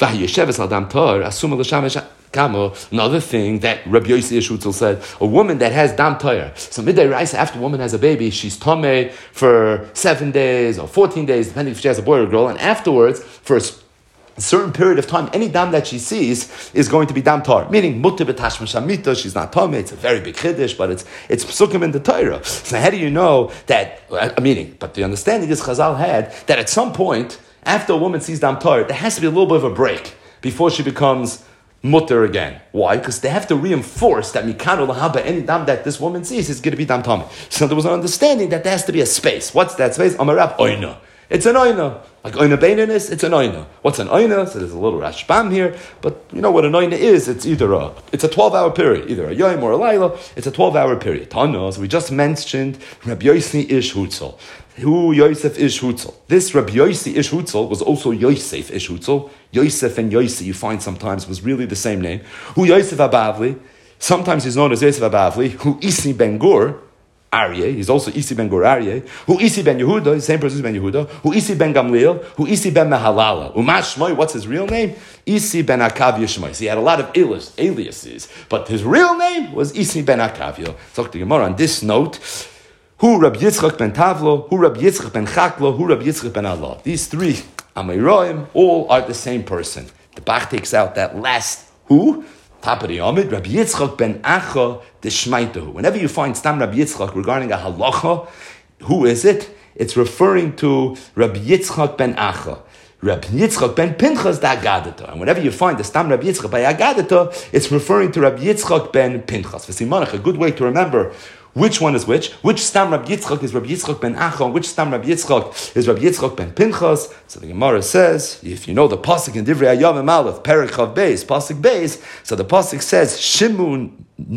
Another thing that Rabbi Yossi Yeshutzel said, a woman that has dam toyer. So midday rice, after a woman has a baby, she's tameh for 7 days or 14 days, depending if she has a boy or a girl, and afterwards, for a certain period of time, any dam that she sees is going to be dam tar, meaning mutter b'tashma shamita. She's not tameh. It's a very big chiddush, but it's psukim in the Torah. So how do you know that? Meaning, but the understanding is Chazal had that at some point after a woman sees dam tar, there has to be a little bit of a break before she becomes mutter again. Why? Because they have to reinforce that mikano lahaba, any dam that this woman sees is going to be dam tameh. So there was an understanding that there has to be a space. What's that space? Amarab oina. It's an oina. Like oina beininus, it's an oina. What's an oina? So there's a little rashbam here, but you know what an oina is? It's either it's a 12-hour period, either a yom or a laila. It's a 12-hour period. Tanos, we just mentioned Rabbi Yossi Ish Hutzel. Who Yosef Ish Hutzel? This Rabbi Yossi Ish Hutzel was also Yosef Ish Hutzel. Yosef and Yossi, you find sometimes, was really the same name. Who Yosef Abavli, sometimes he's known as Yosef Abavli. Who Isi Ben Gur, Aryeh, he's also Isi Ben Gur Aryeh. Who Isi Ben Yehuda, the same person as Ben Yehuda. Who Isi Ben Gamliel. Who Isi Ben Mehalala. Umash Shmoy, what's his real name? Isi Ben Akavya Shmoy. So he had a lot of aliases, but his real name was Isi Ben Akavya. Talk to Gemara on this note. Who Rabbi Yitzchak ben Tavlo, who Rabbi Yitzchak ben Chaklo, who Rabbi Yitzchak ben Allah. These three Amayroim all are the same person. The Bach takes out that last who, top of the Amid, Rabbi Yitzchak ben Acha the Shmaitahu. Whenever you find Stam Rabbi Yitzchak regarding a halacha, who is it? It's referring to Rabbi Yitzchak ben Acha. Rabbi Yitzchak ben Pinchas da Agadata. And whenever you find the Stam Rabbi Yitzchak by Agadata, it's referring to Rabbi Yitzchak ben Pinchas. V'simanach, a good way to remember which one is which Stam Rabbi Yitzchak is Rabbi Yitzchak ben Acha, and which Stam Rabbi Yitzchak is Rabbi Yitzchak ben Pinchas. So the Gemara says, if you know the pasuk in Divrei Hayamim Aleph, Perek Chav Beis, pasuk Beis, so the pasuk says, Shimauni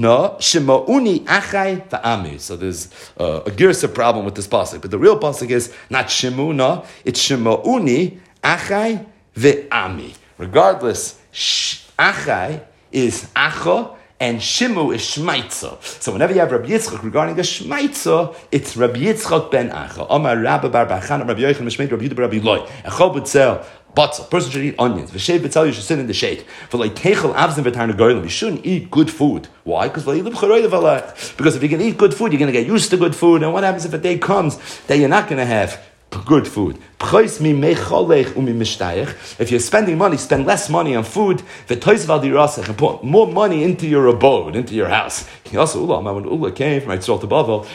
Achai v'Ami. So there's a girsa problem with this pasuk, but the real pasuk is not Shimuna, it's Shimauni Achai v'Ami. Regardless, Achai is Acha, and Shimu is Shmaitza. So whenever you have Rabbi Yitzchak regarding a Shmaitza, it's Rabbi Yitzchak ben Acha. Amar Rabbi Bar Bachan, Rabbi Yochanan, Mishmeit, Rabbi Yehuda, Rabbi Loi. Echol b'tzel, batzel. Person should eat onions. V'shei b'tzel, you should sit in the shade. For like techel avzim v'tarna goyim, you shouldn't eat good food. Why? Because if you can eat good food, you're going to get used to good food. And what happens if a day comes that you're not going to have good food? If you're spending money, spend less money on food, and put more money into your abode, into your house. When Ula came from Yisrael to Bavel,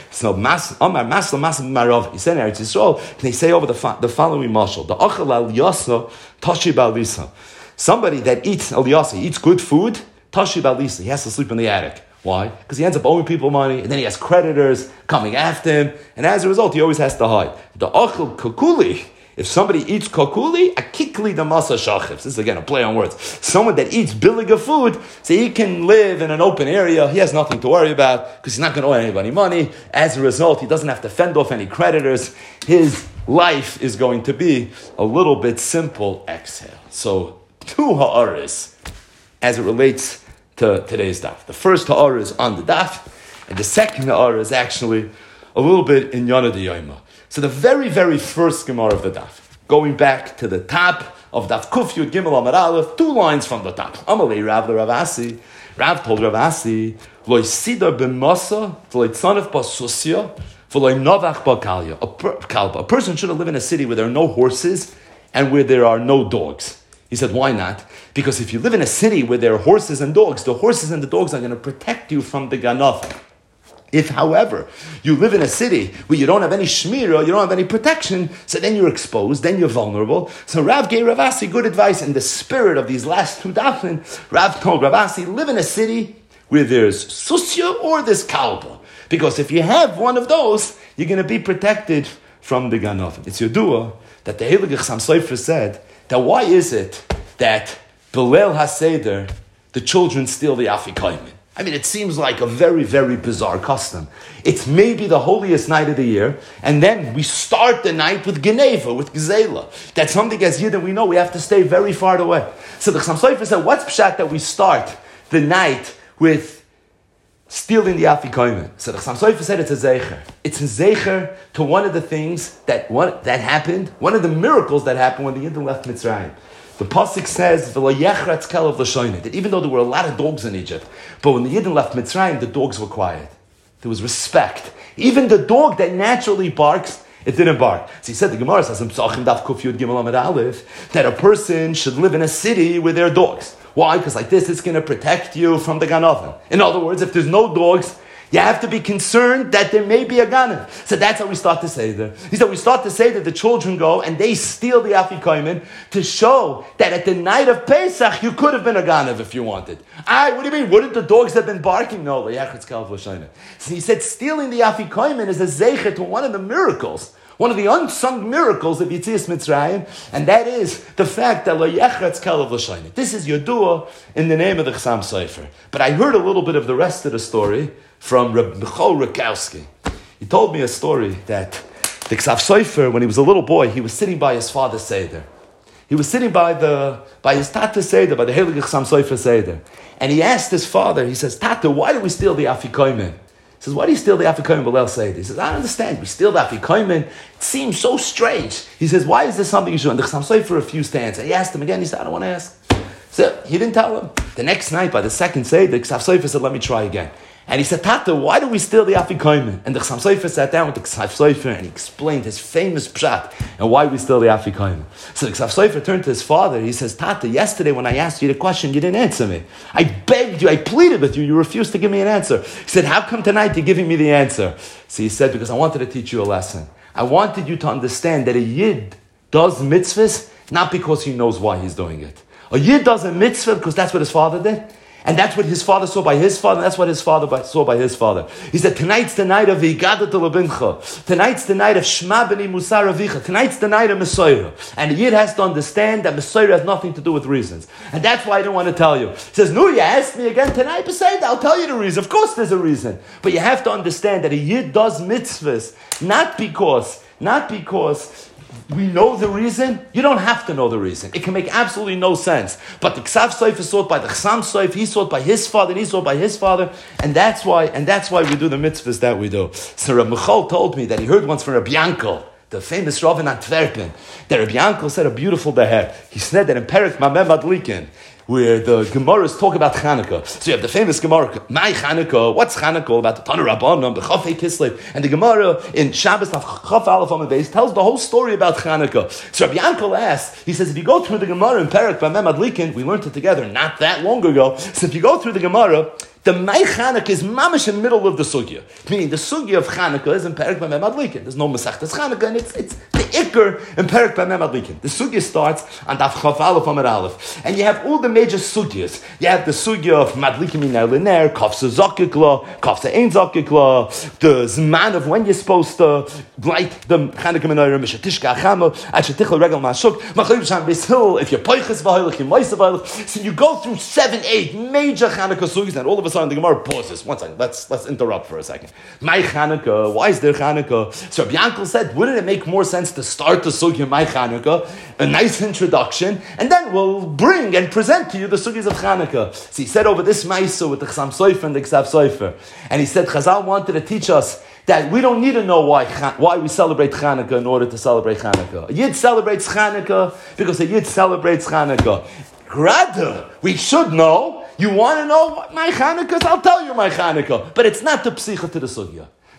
he said in Eretz Yisrael, they say over the following mashal: the achal al yasa tashi balisa. Somebody that eats al yasa, eats good food, tashi balisa, he has to sleep in the attic. Why? Because he ends up owing people money, and then he has creditors coming after him, and as a result, he always has to hide. The achel kakuli, if somebody eats kakuli, akikli the masa shachif. This is again a play on words. Someone that eats billiga food, so he can live in an open area, he has nothing to worry about, because he's not going to owe anybody money. As a result, he doesn't have to fend off any creditors. His life is going to be a little bit simple exhale. So, two ha'aris, as it relates to today's daf. The first ha'ara is on the daf, and the second ha'ara is actually a little bit in Yana D'Yoma. So the very, very first Gemara of the daf, going back to the top of daf Kuf Yud Gimel Amar Aleph, 2 lines from the top. Amalei Rav Asi. Rav told Rav Asi, V'loi sidar b'masa, v'loi tzanef b'susya, v'loi novach b'kalya. A person shouldn't live in a city where there are no horses and where there are no dogs. He said, why not? Because if you live in a city where there are horses and dogs, the horses and the dogs are going to protect you from the ganaf. If, however, you live in a city where you don't have any shmira, you don't have any protection, so then you're exposed, then you're vulnerable. So Rav gave Rav Asi good advice in the spirit of these last two dafin. Rav told Rav Asi, live in a city where there's susya or there's kalba. Because if you have one of those, you're going to be protected from the ganov. It's Yodua that the Heilige Chassam Sofer said that why is it that Belel HaSeder, the children steal the afikoymen? I mean, it seems like a very, very bizarre custom. It's maybe the holiest night of the year, and then we start the night with Geneva, with Gzela. That's something as Yidden we know we have to stay very far away. So the Chassam Sofer said, what's pshat that we start the night with stealing the afikoymen? So the Chassam Sofer said it's a zeicher. It's a zeicher to one of the things that happened, one of the miracles that happened when the Yidden left Mitzrayim. The pasuk says that even though there were a lot of dogs in Egypt, but when the Yidden left Mitzrayim, the dogs were quiet. There was respect. Even the dog that naturally barks, it didn't bark. So he said, the Gemara says, that a person should live in a city with their dogs. Why? Because like this, it's going to protect you from the Ganavan. In other words, if there's no dogs, you have to be concerned that there may be a Ganav. So that's how we start to say there. He said we start to say that the children go and they steal the afikoymen to show that at the night of Pesach you could have been a Ganav if you wanted. What do you mean? Wouldn't the dogs have been barking? No. So he said stealing the afikoymen is a zeicher to one of the miracles. One of the unsung miracles of Yetzias Mitzrayim, and that is the fact that lo yechretz kelav l'shayne. This is Yodua in the name of the Chassam Sofer. But I heard a little bit of the rest of the story from Reb Michal Rakowski. He told me a story that the Chassam Sofer, when he was a little boy, he was sitting by his father's seder. He was sitting by his Tata seder, by the Heilige Chassam Sofer seder, and he asked his father. He says, "Tata, why do we steal the afikoymen?" He says, why do you steal the afikoymen Belel Seder? He says, I don't understand. We steal the afikoymen. It seems so strange. He says, why is this something you should? And the Chassam Sofer refused to answer. He asked him again. He said, I don't want to ask. So he didn't tell him. The next night, by the second Seder, the Chassam Sofer said, let me try again. And he said, Tata, why do we steal the afikoymen? And the Chassam Sofer sat down with the Chassam Sofer and he explained his famous pshat and why we steal the afikoymen. So the Chassam Sofer turned to his father. He says, Tata, yesterday when I asked you the question, you didn't answer me. I begged you, I pleaded with you, you refused to give me an answer. He said, how come tonight you're giving me the answer? So he said, because I wanted to teach you a lesson. I wanted you to understand that a Yid does mitzvahs not because he knows why he's doing it. A Yid does a mitzvah because that's what his father did. And that's what his father saw by his father, and that's what his father saw by his father. He said, tonight's the night of V'yigadat Lebincha. Tonight's the night of Shema B'ni Musar Avicha. Tonight's the night of Messiah. And the Yid has to understand that Messiah has nothing to do with reasons. And that's why I didn't want to tell you. He says, no, you asked me again tonight, Beseda, I'll tell you the reason. Of course there's a reason. But you have to understand that a Yid does mitzvahs, not because we know the reason. You don't have to know the reason. It can make absolutely no sense. But the Ksav Soif is sought by the Chassam Soif. He sought by his father, and he sought by his father. And that's why we do the mitzvahs that we do. So Reb Michal told me that he heard once from Reb Yankel, the famous Rav in Antwerpen, that Reb Yankel said a beautiful daher. He said that in Perek Mameh Madlikin, where the Gemaras talk about Chanukah. So you have the famous Gemara, my Chanukah, what's Chanukah? About the Tanu Rabbanim, the Chafei Kislev, and the Gemara in Shabbos, Chaf Aleph Amud Beis, tells the whole story about Chanukah. So Rabbi Yankel asks, he says, if you go through the Gemara in Perek Mameh Madlikin, we learned it together not that long ago, so if you go through the Gemara, the May Chanukah is mamish in the middle of the sugya. Meaning the sugya of Chanukah is in Perek Mameh Madlikin. There's no Masechtas Chanukah, and it's the Iker in Perek Mameh Madlikin. The sugya starts on Daf Chaf Aleph Amud Aleph. And you have all the major sugyas. You have the sugya of Madlikin Minay Liner, Kafsa Zakikla, Kafsa Ein Zakikla, the Zman of when you're supposed to light the Chanukah Menorah, Mishatishka Achama, Achatichel Regel Mashuk, Machayim Sham Beis Hill, if you're Poiches V'Hoilach, you're Moisa V'Hoilach. So you go through 7, 8 major Chanukah sugyas, and all of a sudden the Gemara pauses. One second, let's interrupt for a second. My Chanukah, why is there Chanukah? So Rabbi Yankel said, wouldn't it make more sense to start the sugya My Chanukah, a nice introduction, and then we'll bring and present to you the sugyas of Chanukah. So he said over this Maisa with the Chassam Sofer and the Ksav Sofer, and he said Chazal wanted to teach us that we don't need to know why we celebrate Chanukah in order to celebrate Chanukah. A Yid celebrates Chanukah because a Yid celebrates Chanukah. Rather, we should know. You want to know what my Chanukah is? I'll tell you my Chanukah. But it's not the psicha to the sugya.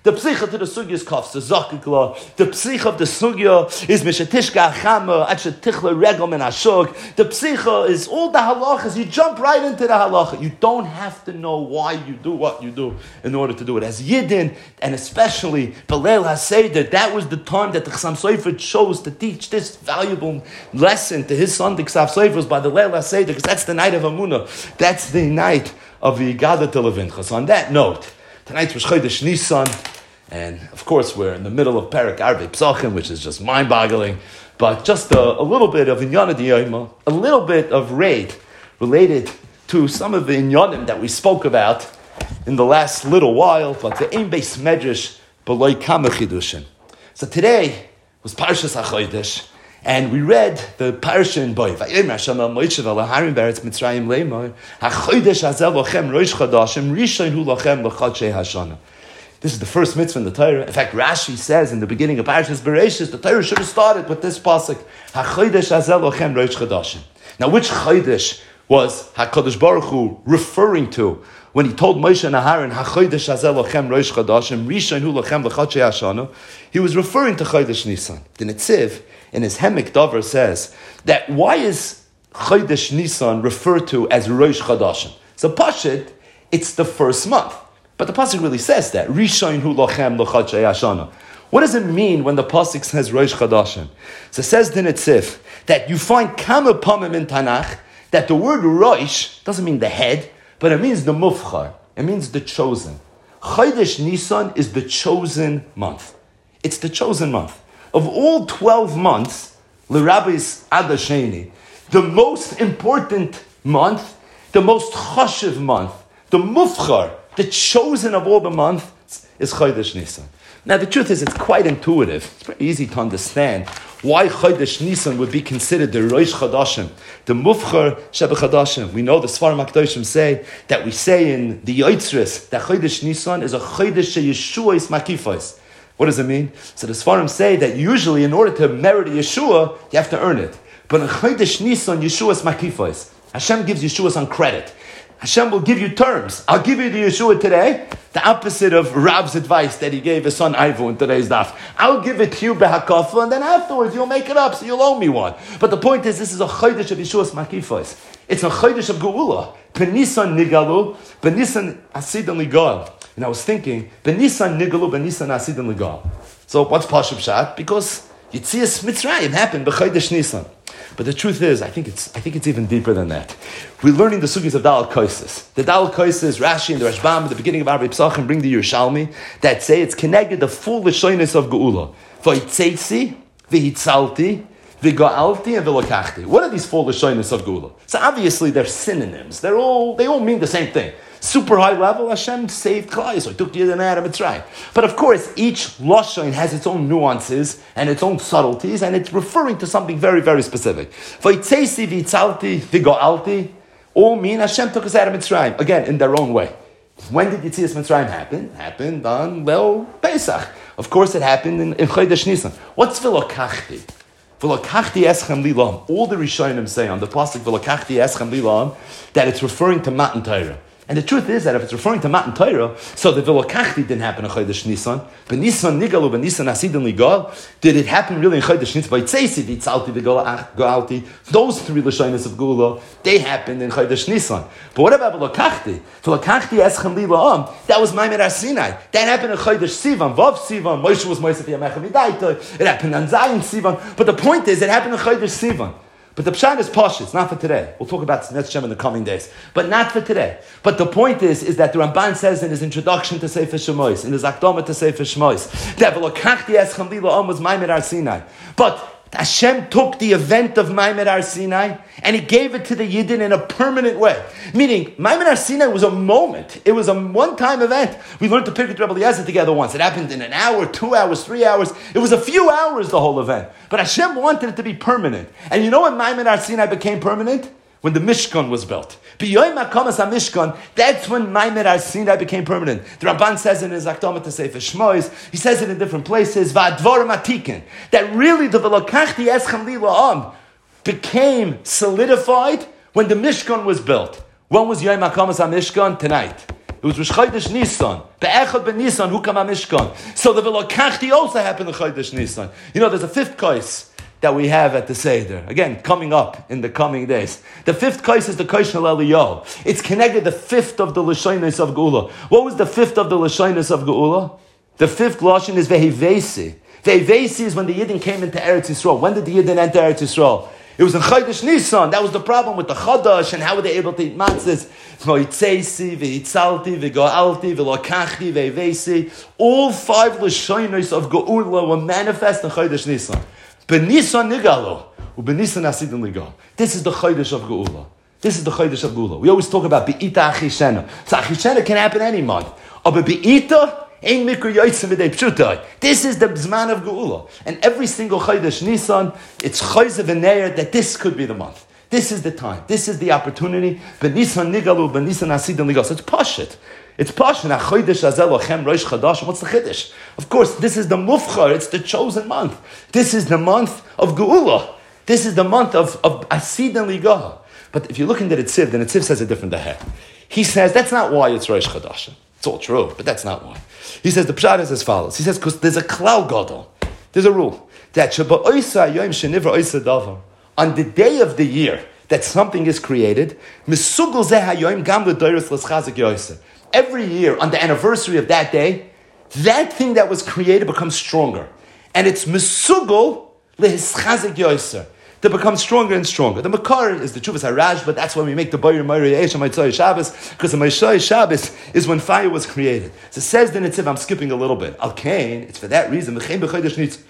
The psicha to the sugya is kafs, the zakikla. The psicha of the sugya is mishatishka achama, achatichla regel men ashug. The psicha is all the halachas. You jump right into the halacha. You don't have to know why you do what you do in order to do it. As Yidden, and especially Belel HaSeder, that was the time that the Chassam Sofer chose to teach this valuable lesson to his son, the Chassam Sofer, by the Leil HaSeder, because that's the night of Amunah. That's the night of the Igada Televincha. So on that note, tonight's Rosh Chodesh Nisan, and of course we're in the middle of Perek Arvei Psachim, which is just mind-boggling, but just a little bit of Inyana D'Yoma, a little bit of raid related to some of the Inyanim that we spoke about in the last little while, but the Ein Beis Medrash B'loi Kama Chidushin. So today was Parshas HaChodesh, and we read the parsha in Boy. Vayomer Hashem el Moshe v'laharim be'eretz Mitzrayim leimor HaChodesh hazeh lochem rosh chodashim rishon hu lochem l'chodshei hashana. This is the first mitzvah in the Torah. In fact, Rashi says in the beginning of Parshas Bereishis, the Torah should have started with this pasuk: HaChodesh hazeh lochem rosh chodashim. Now, which Chodesh was HaKadosh Baruch Hu referring to when he told Moshe and Aharon, HaChodesh hazeh lochem rosh chodashim rishon hu lochem l'chodshei hashana? He was referring to Chodesh Nisan. The Netziv in his Hemek Dover says that why is Chodesh Nisan referred to as Rosh Chodashim? So Pashit, it's the first month. But the Pasuk really says that. Rishon hu lochem l'chodshei hashana. What does it mean when the Pasuk says Rosh Chodashim? So it says the Netziv that you find Kama Pamim in Tanakh that the word Rosh doesn't mean the head, but it means the Mufchar. It means the chosen. Chodesh Nisan is the chosen month. It's the chosen month. Of all 12 months, l'Rabbis Adar Sheni, the most important month, the most chashiv month, the mufchar, the chosen of all the months, is Chodesh Nisan. Now the truth is, it's quite intuitive. It's very easy to understand why Chodesh Nisan would be considered the Rosh Chodashim, the mufchar sheba Chodashim. We know the Sfarim HaKadoshim say that we say in the Yotzris that Chodesh Nisan is a Chodesh sheYeshua is makifos. What does it mean? So the Sfarim say that usually in order to merit a Yeshua, you have to earn it. But in Chodesh Nisan, Yeshua is makifos. Hashem gives Yeshua on credit. Hashem will give you terms. I'll give you the Yeshua today, the opposite of Rab's advice that he gave his son Ivo in today's daf. I'll give it to you behakafa, and then afterwards you'll make it up, so you'll owe me one. But the point is, this is a Chodesh of Yeshua's makifos. It's a Chodesh of Geula. Benisan nigalu, benisan asidan ligal. And I was thinking, Benisan nigalu, Benisan asidan ligal. So what's Pashup Shat? Because Yitzias Mitzrayim happened b'Chodesh Nisan. But the truth is, I think it's even deeper than that. We're learning the sugis of Dal Koises. The Dal Koises, Rashi and the Rashbam at the beginning of Arvei Psachim bring the Yerushalmi that say it's connected the full Lashonis of Geula. V'Yitzeitzi, V'Hitzalti, V'Ga'alti, and V'Lokachti. What are these four Lashonis of Geula? So obviously they're synonyms. They all mean the same thing. Super high level, Hashem saved Klal, so he took the out of Mitzrayim. But of course, each Lashon has its own nuances and its own subtleties, and it's referring to something very, very specific. V'Yitzesi, V'Yitzalti, V'Ga'alti, all mean Hashem took us out of Mitzrayim, again, in their own way. When did Yitzias Mitzrayim happen? Happened on, Pesach. Of course it happened in Chodesh Nisan. What's V'Lokachti? V'Lokachti eschem lilam. All the Rishonim say on the pasuk V'Lokachti eschem lilam that it's referring to Matan Torah. And the truth is that if it's referring to Matan Torah, so the V'Lokachti didn't happen in Chodesh Nisan. But Nisan Nigalu, but Nisan Asidan Ligal, did it happen really in Chodesh Nisan? By Tzesi, V'Yitzalti, V'Ga'alti, those three Lashonos of Gula, they happened in Chodesh Nisan. But what about V'Lokachti? V'Lokachti eschem li la'am, that was Maimed Har Sinai. That happened in Chodesh Sivan, Vav Sivan, Moshe was Moshe Yamecha Midaita, it happened on Zayin Sivan. But the point is, it happened in Chodesh Sivan. But the pshat is posh, it's not for today. We'll talk about Tznet Shem in the coming days. But not for today. But the point is that the Ramban says in his introduction to Sefer Shemos, in his Akdama to Sefer Shemos, that V'Lokachti eschem li la'am was Maimed Har Sinai. But Hashem took the event of Maimed Har Sinai and He gave it to the Yidden in a permanent way. Meaning, Maimed Har Sinai was a moment. It was a one-time event. We learned to Pirkei Rebbe Eliezer together once. It happened in an hour, 2 hours, 3 hours. It was a few hours, the whole event. But Hashem wanted it to be permanent. And you know when Maimed Har Sinai became permanent? When the Mishkan was built. B'yoyim HaKamas HaMishkan, that's when Maimed Har Sinai became permanent. The Ramban says in his Akdama to Sefer Shmos, he says it in different places, V'advarim Atikin, that really the V'Lokachti eschem li la'am became solidified when the Mishkan was built. When was Yom HaKamas HaMishkan? Tonight. It was Rosh Chodesh Nisan. Be'echad ben Nisan, hu kama Mishkan. So the Velokachti also happened in Chodesh Nisan. You know, there's a fifth kais that we have at the Seder. Again, coming up in the coming days. The fifth kais is the kais Shel Eliyahu. It's connected the fifth of the Lashonos of Geula. What was the fifth of the Lashonos of Geula? The fifth Lashon is Vehivesi. Vehivesi is when the Yidden came into Eretz Yisrael. When did the Yidden enter Eretz Yisrael? It was in Chodesh Nisan. That was the problem with the Chodesh and how were they able to eat matzahs. V'yitzesi, v'yitzalti, v'go'alti, v'lokachti, v'yivesi. All five Lashonos of Geula were manifest in Chodesh Nisan. B'Nisan nigalo, u'b'Nisan asidin ligal. This is the Chodesh of Geula. This is the Chodesh of Geula. We always talk about Be'ita Achishena. So Achishena can happen any month. But Be'ita, Ein mikra yotzim v'dei pshutai. This is the Zman of Geula. And every single Chodesh Nisan, it's Chayzev and Neir that this could be the month. This is the time. This is the opportunity. B'Nisan nigalu, b'Nisan asidin ligal. So it's Pashit. It's Pashit. Chodesh Hazel Lochem Rosh Chadash. What's the Chiddush? Of course, this is the Mufchar. It's the chosen month. This is the month of Geula. This is the month of asidin ligal. But if you look into the Tziv, then the Tziv says a different daher. He says that's not why it's Rosh Chadash. It's all true, but that's not why. He says the pshat is as follows. He says because there's a klal gadol. There's a rule that on the day of the year that something is created, every year on the anniversary of that day, that thing that was created becomes stronger, and it's misugol lehischazek yoser. To become stronger and stronger. The Makar is the Chuvas Haraj, but that's why we make the Bayir Mayri Eish on Motzei Shabbos, because the Motzei Shabbos is when fire was created. So it says the Netziv, I'm skipping a little bit. Al Kain, it's for that reason. Chodesh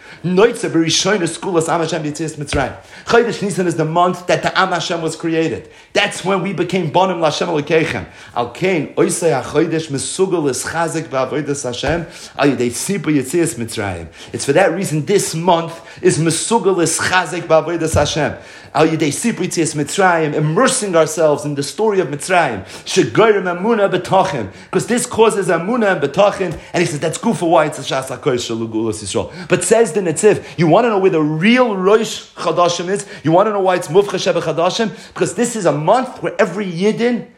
Nisan is the month that the Am Hashem was created. That's when we became Bonim Lashem Elokeichem. Al Kain, Oisei HaChodesh Mesugol Eschazek Ba'avodas Hashem Al Yidei Sipa Yitzias Mitzrayim. It's for that reason this month is Mesugol Eschazek Ba'avodas Hashem. Al Yidei Sipri Tzias Mitzrayim, immersing ourselves in the story of Mitzrayim. Shegoyrim Amunah B'tachim. Because this causes Amunah and B'tachim. And he says, that's good for why it's a Shas HaKosh Shalugulas Yisrael. But says the Netziv, you want to know where the real Rosh Chadashim is? You want to know why it's Mufcha Sheba Chadashim? Because this is a month where every Yid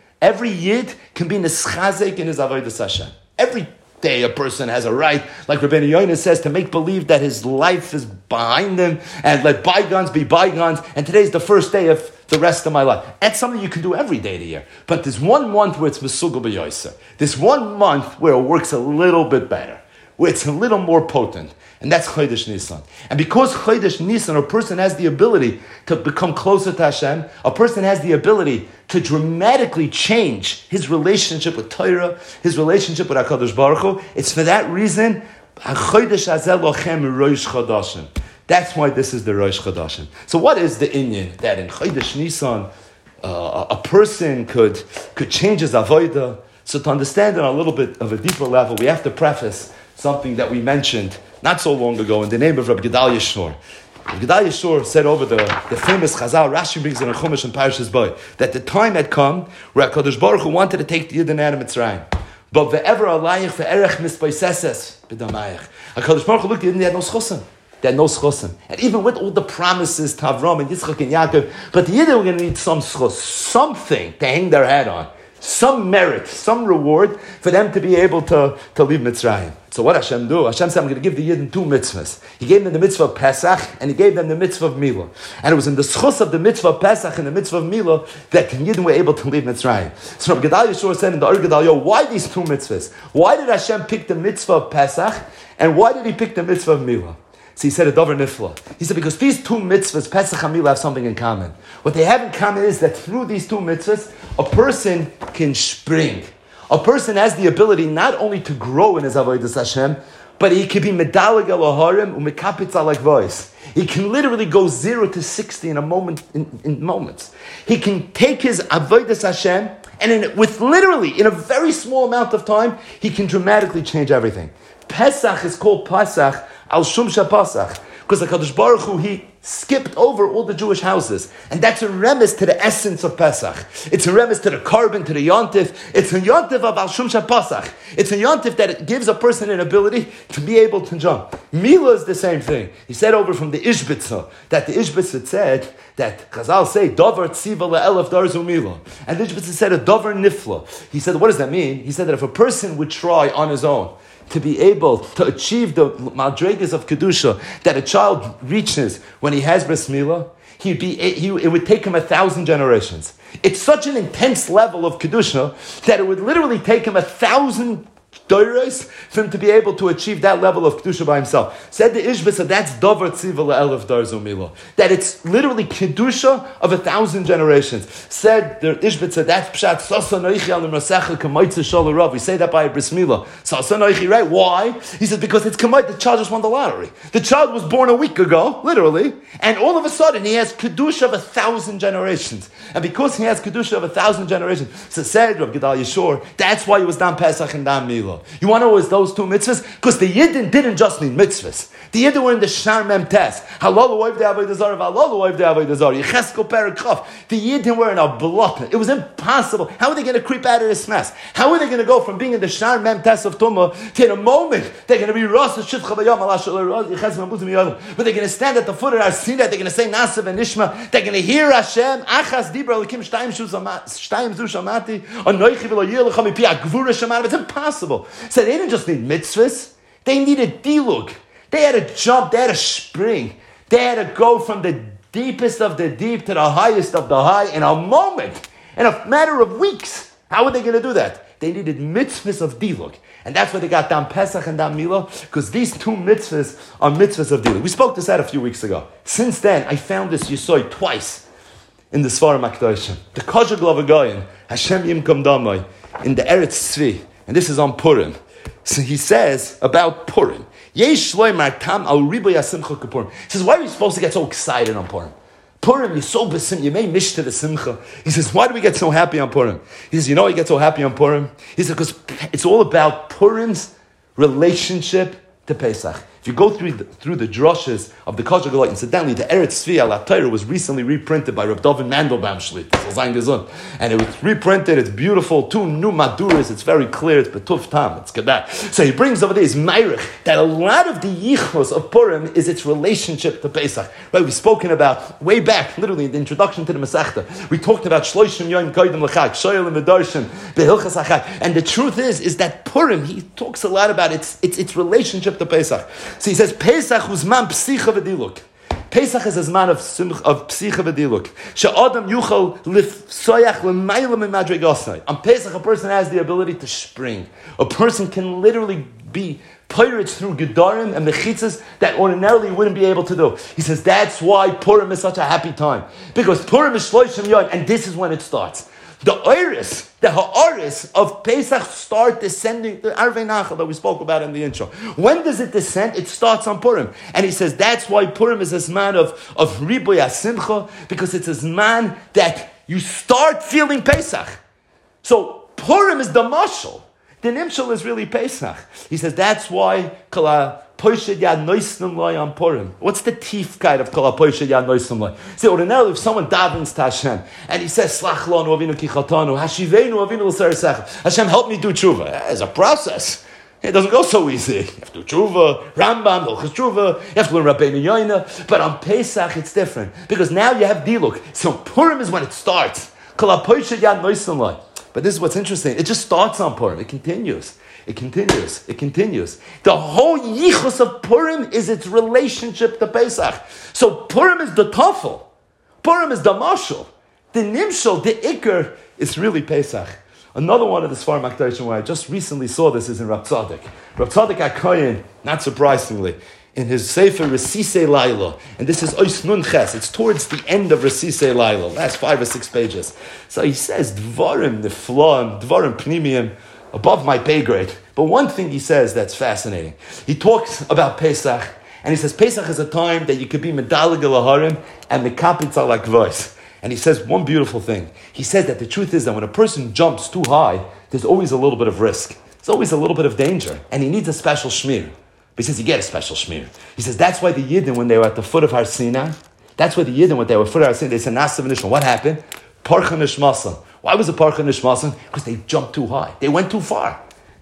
can be Neschazek in his Avodas Hashem. Every day a person has a right, like Rabbeinu Yoina says, to make believe that his life is behind him and let bygones be bygones, and today's the first day of the rest of my life. That's something you can do every day of the year. But there's 1 month where it's Mesugel B'Yoser. There's 1 month where it works a little bit better, where it's a little more potent. And that's Chodesh Nisan. And because Chodesh Nisan, a person has the ability to become closer to Hashem, a person has the ability to dramatically change his relationship with Torah, his relationship with HaKadosh Baruch Hu. It's for that reason, Chodesh Hazel Lochem Rosh Chodashim. That's why this is the Rosh Chodashim. So what is the inyan that in Chodesh Nisan, a person could change his avodah? So to understand it on a little bit of a deeper level, we have to preface something that we mentioned not so long ago in the name of Rabbi Gedalia Shor. Rabbi Gedalia Shor said over the famous Chazal, Rashi brings in a Chumash and Parashas Bo, that the time had come where HaKadosh Baruch Hu wanted to take the Yidden out of Mitzrayim. But ve'ever alayich ve'erech mispaiseses b'damayich. HaKadosh Baruch Hu looked at the Yidden, they had no schusim. They had no schusim. And even with all the promises to Avram and Yitzchak and Yaakov, but the Yidden were going to need some schus, something to hang their hat on. Some merit, some reward for them to be able to leave Mitzrayim. So what Hashem do? Hashem said, I'm going to give the Yidden 2 mitzvahs. He gave them the mitzvah of Pesach, and he gave them the mitzvah of Milah. And it was in the schus of the mitzvah of Pesach and the mitzvah of Milah that the Yidden were able to leave Mitzrayim. So Rabbi Gedalia Shor said in the Or Gedalia, why these 2 mitzvahs? Why did Hashem pick the mitzvah of Pesach, and why did he pick the mitzvah of Milah? So he said a davar nifla. He said because these 2 mitzvahs, Pesach and Milah, have something in common. What they have in common is that through these 2 mitzvahs, a person can spring. A person has the ability not only to grow in his avodas Hashem, but he can be medalig al harim umekapitz al voice. He can literally go 0 to 60 in a moment, in moments. He can take his avodas Hashem, and in a very small amount of time, he can dramatically change everything. Pesach is called Pesach al Shum Shapasach, because the HaKadosh Baruch Hu, he skipped over all the Jewish houses. And that's a remiss to the essence of Pesach. It's a remiss to the carbon, to the yontif. It's a yontif of al Shum Shapasach. It's a yontif that it gives a person an ability to be able to jump. Milah is the same thing. He said over from the Ishbitza, that the Ishbitza said that Chazal say, Dover tziva le'elef darzu mila. And the Ishbitzer said a Dover nifla. He said, what does that mean? He said that if a person would try on his own to be able to achieve the madregas of Kedusha that a child reaches when he has bris milah, it would take him 1,000 generations. It's such an intense level of Kedusha that it would literally take him 1,000 doros for him to be able to achieve that level of Kedusha by himself. Said the Ishbitzer, that's Dover Tziva Le'elef Darzu Mila. That it's literally Kedusha of 1,000 generations. Said the Ishbitzer, that's Pshat, Sasa Noichi Al Rasecha Kamaitza Shalarav. We say that by a Bris Milah. Sasa Noichi, right? Why? He said, because it's Kamait, the child just won the lottery. The child was born a week ago, literally, and all of a sudden he has Kedusha of 1,000 generations. And because he has Kedusha of 1,000 generations, so said Rav Gedal Yeshur, that's why he was Dam Pesach and Dam Milah. You want to know is those two mitzvahs? Because the Yidden didn't just need mitzvahs. The Yidden were in the Shar Mem Tes. Halal oiv de avodah zarah, halal oiv de avodah zarah. Yecheskel perik chaf. The Yidden were in a block. It was impossible. How are they going to creep out of this mess? How are they going to go from being in the Shar Mem Tes of Tumah to in a moment they're going to be Rosh Shivcha Bayom Allah Shalom Yeches Mabuzim Yodam. But they're going to stand at the foot of our Sinai. They're going to say Nasav and Nishma. They're going to hear Hashem. Achas Dibra Lekim Shtayim Zu Shamati. Anoichi V'lo Yirlecha Mipi Agvura Shemanav. It's impossible. So they didn't just need mitzvahs. They needed dilug. They had to jump. They had to spring. They had to go from the deepest of the deep to the highest of the high in a moment, in a matter of weeks. How were they going to do that? They needed mitzvahs of dilug. And that's why they got Dam Pesach and Dam Milah, because these two mitzvahs are mitzvahs of dilug. We spoke this out a few weeks ago. Since then, I found this Yisoy twice in the Svarim HaKadoshim. The Kozher Glavagoyin, Hashem Yimkom Damai, in the Eretz Tzvi, and this is on Purim. So he says about Purim, Yesh loymar tam al riboy hasimcha k'Purim. He says, why are you supposed to get so excited on Purim? Purim, you're so besim, you may mish to the simcha. He says, why do we get so happy on Purim? He says, you know why you get so happy on Purim? He says, because it's all about Purim's relationship to Pesach. If you go through the drushes of the Kozher Galot, incidentally, the Eretz Tzvi al Torah was recently reprinted by Rav David Mandelbaum Shlit, and it was reprinted. It's beautiful, two new maduras. It's very clear. It's betuf tam. It's gedat. So he brings over there his meirich that a lot of the yichus of Purim is its relationship to Pesach. Right? We've spoken about way back, literally in the introduction to the Masechta. We talked about Shloshim Yom Kodim L'Chag, Shoyel and V'Darshan, Behilchas Achag. And the truth is that Purim, he talks a lot about its relationship to Pesach. So he says, Pesach was man psicha v'diluk. Pesach is a man of psicha v'diluk. She'adam yuchal lifsoyach l'mayla m'madregosai. On Pesach, a person has the ability to spring. A person can literally be pirates through gedarim and mechitzas that ordinarily you wouldn't be able to do. He says, that's why Purim is such a happy time. Because Purim is Shloshim Yom, and this is when it starts. The ha'aris of Pesach start descending, the Arvei Nachal that we spoke about in the intro. When does it descend? It starts on Purim. And he says that's why Purim is a zman of Riboy HaSimcha, because it's a zman that you start feeling Pesach. So Purim is the mashal. The nimshal is really Pesach. He says that's why Poished Yad Noisnum Loi on Purim. What's the teeth kind of Kala Poished Yad Noisnum Loi? See, ordinarily, if someone davens to Hashem and he says, Slach lo nu avinu ki chatanu, Hashivenu avinu l'sarasech, Hashem, help me do tshuva. There's a process. It doesn't go so easy. You have to do tshuva, Rambam, Hilchos Tshuva, you have to learn Rabbeinu Yoina. But on Pesach, it's different. Because now you have diluk. So Purim is when it starts. Kala Poished Yad Noisnum Loi. But this is what's interesting. It just starts on Purim. It continues. It continues. It continues. The whole yichus of Purim is its relationship to Pesach. So Purim is the tafel. Purim is the mashal. The nimshal, the ikr, is really Pesach. Another one of the Sfarim HaKadoshim where I just recently saw this is in Rav Tzadok. Rav Tzadok HaKohen, not surprisingly, in his Sefer Resisei Laila, and this is Ois Nun Ches, it's towards the end of Resisei Laila, last 5 or 6 pages. So he says, Dvarim Niflaim, Dvarim Pnimiyim, above my pay grade. But one thing he says that's fascinating. He talks about Pesach, and he says Pesach is a time that you could be medalig laharim and mekapitz al akvos. And he says one beautiful thing. He says that the truth is that when a person jumps too high, there's always a little bit of risk. There's always a little bit of danger, and he needs a special shmir. But he says you get a special shmir. He says that's why the Yidden, when they were at the foot of Har Sinai, that's why the Yidden, when they were at the foot of Har Sinai, they said Nasav Nishma. What happened? Parcha Nishmasan. Why was it Parcha Nishmasan? Because they jumped too high. They went too far.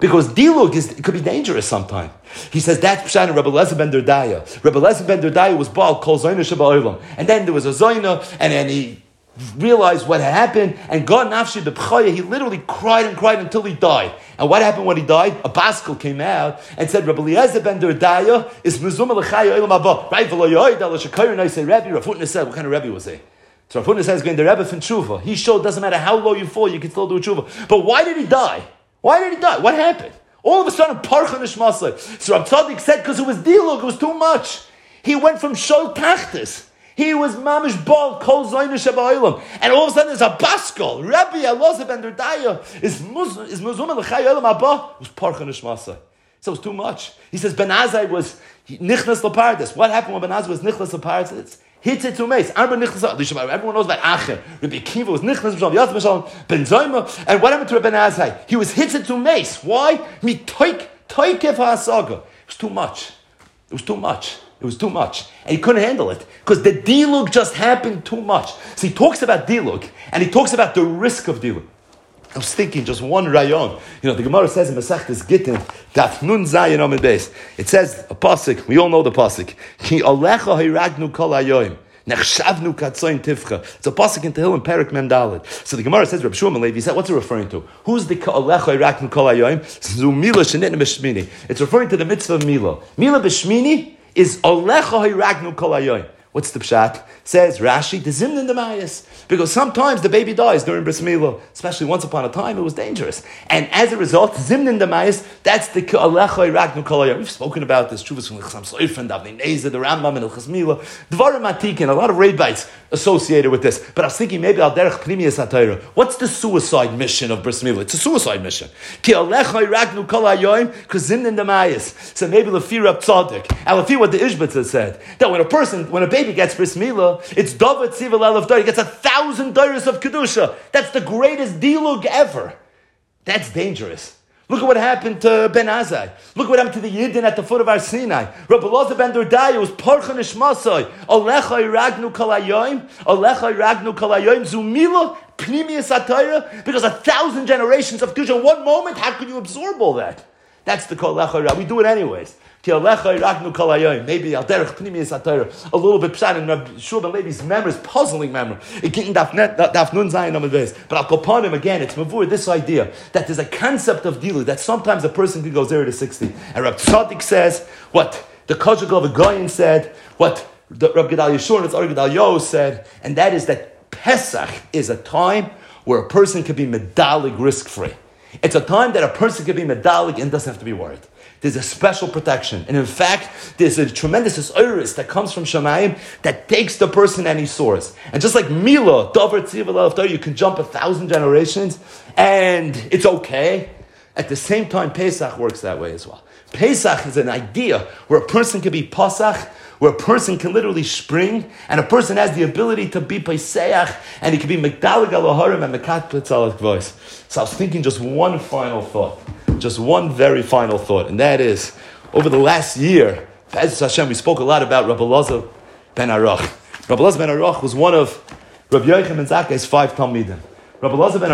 Because dilug it could be dangerous sometimes. He says that's Pshat and Rabbi Eliezer ben Derdaya. Rabbi Eliezer ben Derdaya was Baal Kol Zoyna Sheba'olam. And then there was a Zoyna, and then he realized what had happened, and God Nafshi B'Pchaya, he literally cried and cried until he died. And what happened when he died? A Baskel came out and said, Rabbi Eliezer ben Derdaya is Mezuma L'chaya Olam Haba. Right? V'lo yoyda l'shakayr, and I say, Rabbi, Rav Hutner said, what kind of Rabbi was he? So Rav Hutner says, going to Rebbe from Tshuva. He showed, doesn't matter how low you fall, you can still do Tshuva. But why did he die? Why did he die? What happened? All of a sudden, Parcha Nishmasai. So Rav Tzaddik said, because it was dilug, it was too much. He went from Shol Tachtis. He was Mamish Bal, Kol Zoyna Sheba'olam. And all of a sudden, there's a Baskel. Rabbi Elazar ben Derdaya is Muzuma L'chai Olam Haba. It was Parcha Nishmasai. So it was too much. He says, Ben Azai was Nichnas L'Pardes. What happened when Ben Azai was Nichnas L'Pardes? Hitze to Meis. Everyone knows about Acher. Rabbi Akiva was Nichnas B'Shalom, Yad B'Shalom, Ben Zoyma. And what happened to Rabbi Azai? He was Hitze to Meis. Why? Mi Toikef HaSaga. It was too much. It was too much. It was too much. And he couldn't handle it. Because the dilug just happened too much. So he talks about dilug, and he talks about the risk of dilug. I was thinking just one rayon. The Gemara says in Masechtas Gittin, Daf Nun Zayin Amid Beis. It says a pasuk. We all know the pasuk. Ki alecha hiragnu kol hayoyim. Nechshavnu katzoin tifcha. It's a pasuk in Tehillim Perek Mem Daled. So the Gemara says, Reb Shua ben Levi said, what's it referring to? Who's the alecha hiragnu kol hayoyim? Zu Mila shenitna b'shmini. It's referring to the mitzvah of Mila. Mila b'shmini is alecha hiragnu kol hayoyim. What's the pshat? Says Rashi, the zimnin demayas. Because sometimes the baby dies during bris milah. Especially once upon a time, it was dangerous. And as a result, zimnin demayas, that's the alecha iragnu kolayim. We've spoken about this. Chuvas from L'chasam Soifen, Davnei Neza, the Rambam, and L'chas Milah. Dvarim Atikin, a lot of rabbis associated with this. But I was thinking maybe al derech pnimiyas hatayra. What's the suicide mission of bris milah? It's a suicide mission. Ki alecha iragnu kolayim, because zimnin demayas. So maybe lefi Rab Tzaddik, and lefi what the Ishbitzer said, that when a baby gets bris milah, it's David Tziva Lelav Dar. He gets 1,000 dairas of kedusha. That's the greatest dilug ever. That's dangerous. Look at what happened to Ben Azai. Look what happened to the Yidden at the foot of Har Sinai. Rabbi Elazar ben Derdaya was Parcha Nishmasai. Alecha iragnu kol hayoyim. Alecha iragnu kol hayoyim. Zumila pnimiyas hatayra. Because 1,000 generations of kedusha in one moment. How could you absorb all that? That's the kol alecha iragnu. We do it anyways. Maybe al derech pnimiyas hatayra, a little bit pshat in Rabbi Shua ben Levi's memory, puzzling memory. It getting daf nun zayin amid beis. But I'll go upon him again. It's mavur this idea that there's a concept of dilu that sometimes a person can go 0 to 60. And Rab Tzaddik says what the Kajak of a Goyin said, what the Rab Gedal Yeshua and its Ar Gedal Yo said, and that is that Pesach is a time where a person can be medalig risk free. It's a time that a person can be medalig and doesn't have to be worried. There's a special protection. And in fact, there's a tremendous iris that comes from Shamayim that takes the person and he soars. And just like Mila, Dover Tziva Lelav Dar, you can jump 1,000 generations and it's okay. At the same time, Pesach works that way as well. Pesach is an idea where a person can be Pasach, where a person can literally spring, and a person has the ability to be Pesach, and he can be Mekdalig Aloharim and Mekat Plitzalach voice. So I was thinking just one final thought. Just one very final thought, and that is, over the last year, Be'ezus Hashem, we spoke a lot about Rabbi Elazar ben Arach. Rabbi Elazar ben Arach was one of Rabbi Yochanan ben Zakkai's 5 Talmidim. Rabbi Elazar ben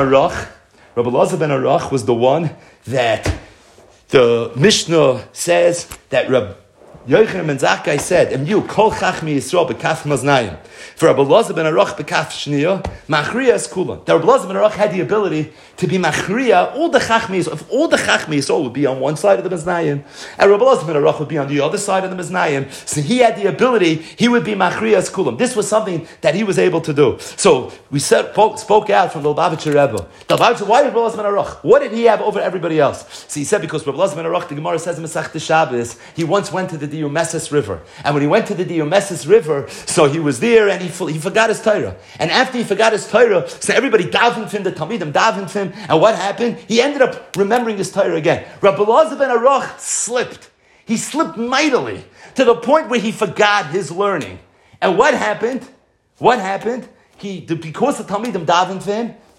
Arach was the one that the Mishnah says that Rabbi Yochanan ben Zakkai said, "Emu kol chachmi Yisrael bekaf maznayim." For Rabbi Elazar ben Arach bekaf shniya, machriya es kulan. That Rabbi Elazar ben Arach had the ability to be machriya. All the chachmi, if all the chachmi Yisrael would be on one side of the maznayim, and Rabbi Elazar ben Arach would be on the other side of the maznayim, so he had the ability. He would be machriya es kulan. This was something that he was able to do. So we spoke out from the Lubavitcher Rebbe. Why did Rabbi Elazar ben Arach? What did he have over everybody else? So he said because Rabbi Elazar ben Arach, the Gemara says in Masechta Shabbos, he once went to the Diomesis River, and when he went to the Diomesis River, so he was there and he forgot his Torah. And after he forgot his Torah, so everybody davened him, the Talmidim davened him, and what happened? He ended up remembering his Torah again. Rabbi Elazar ben Arach slipped. He slipped mightily to the point where he forgot his learning. And what happened? Because the Talmidim davened for him,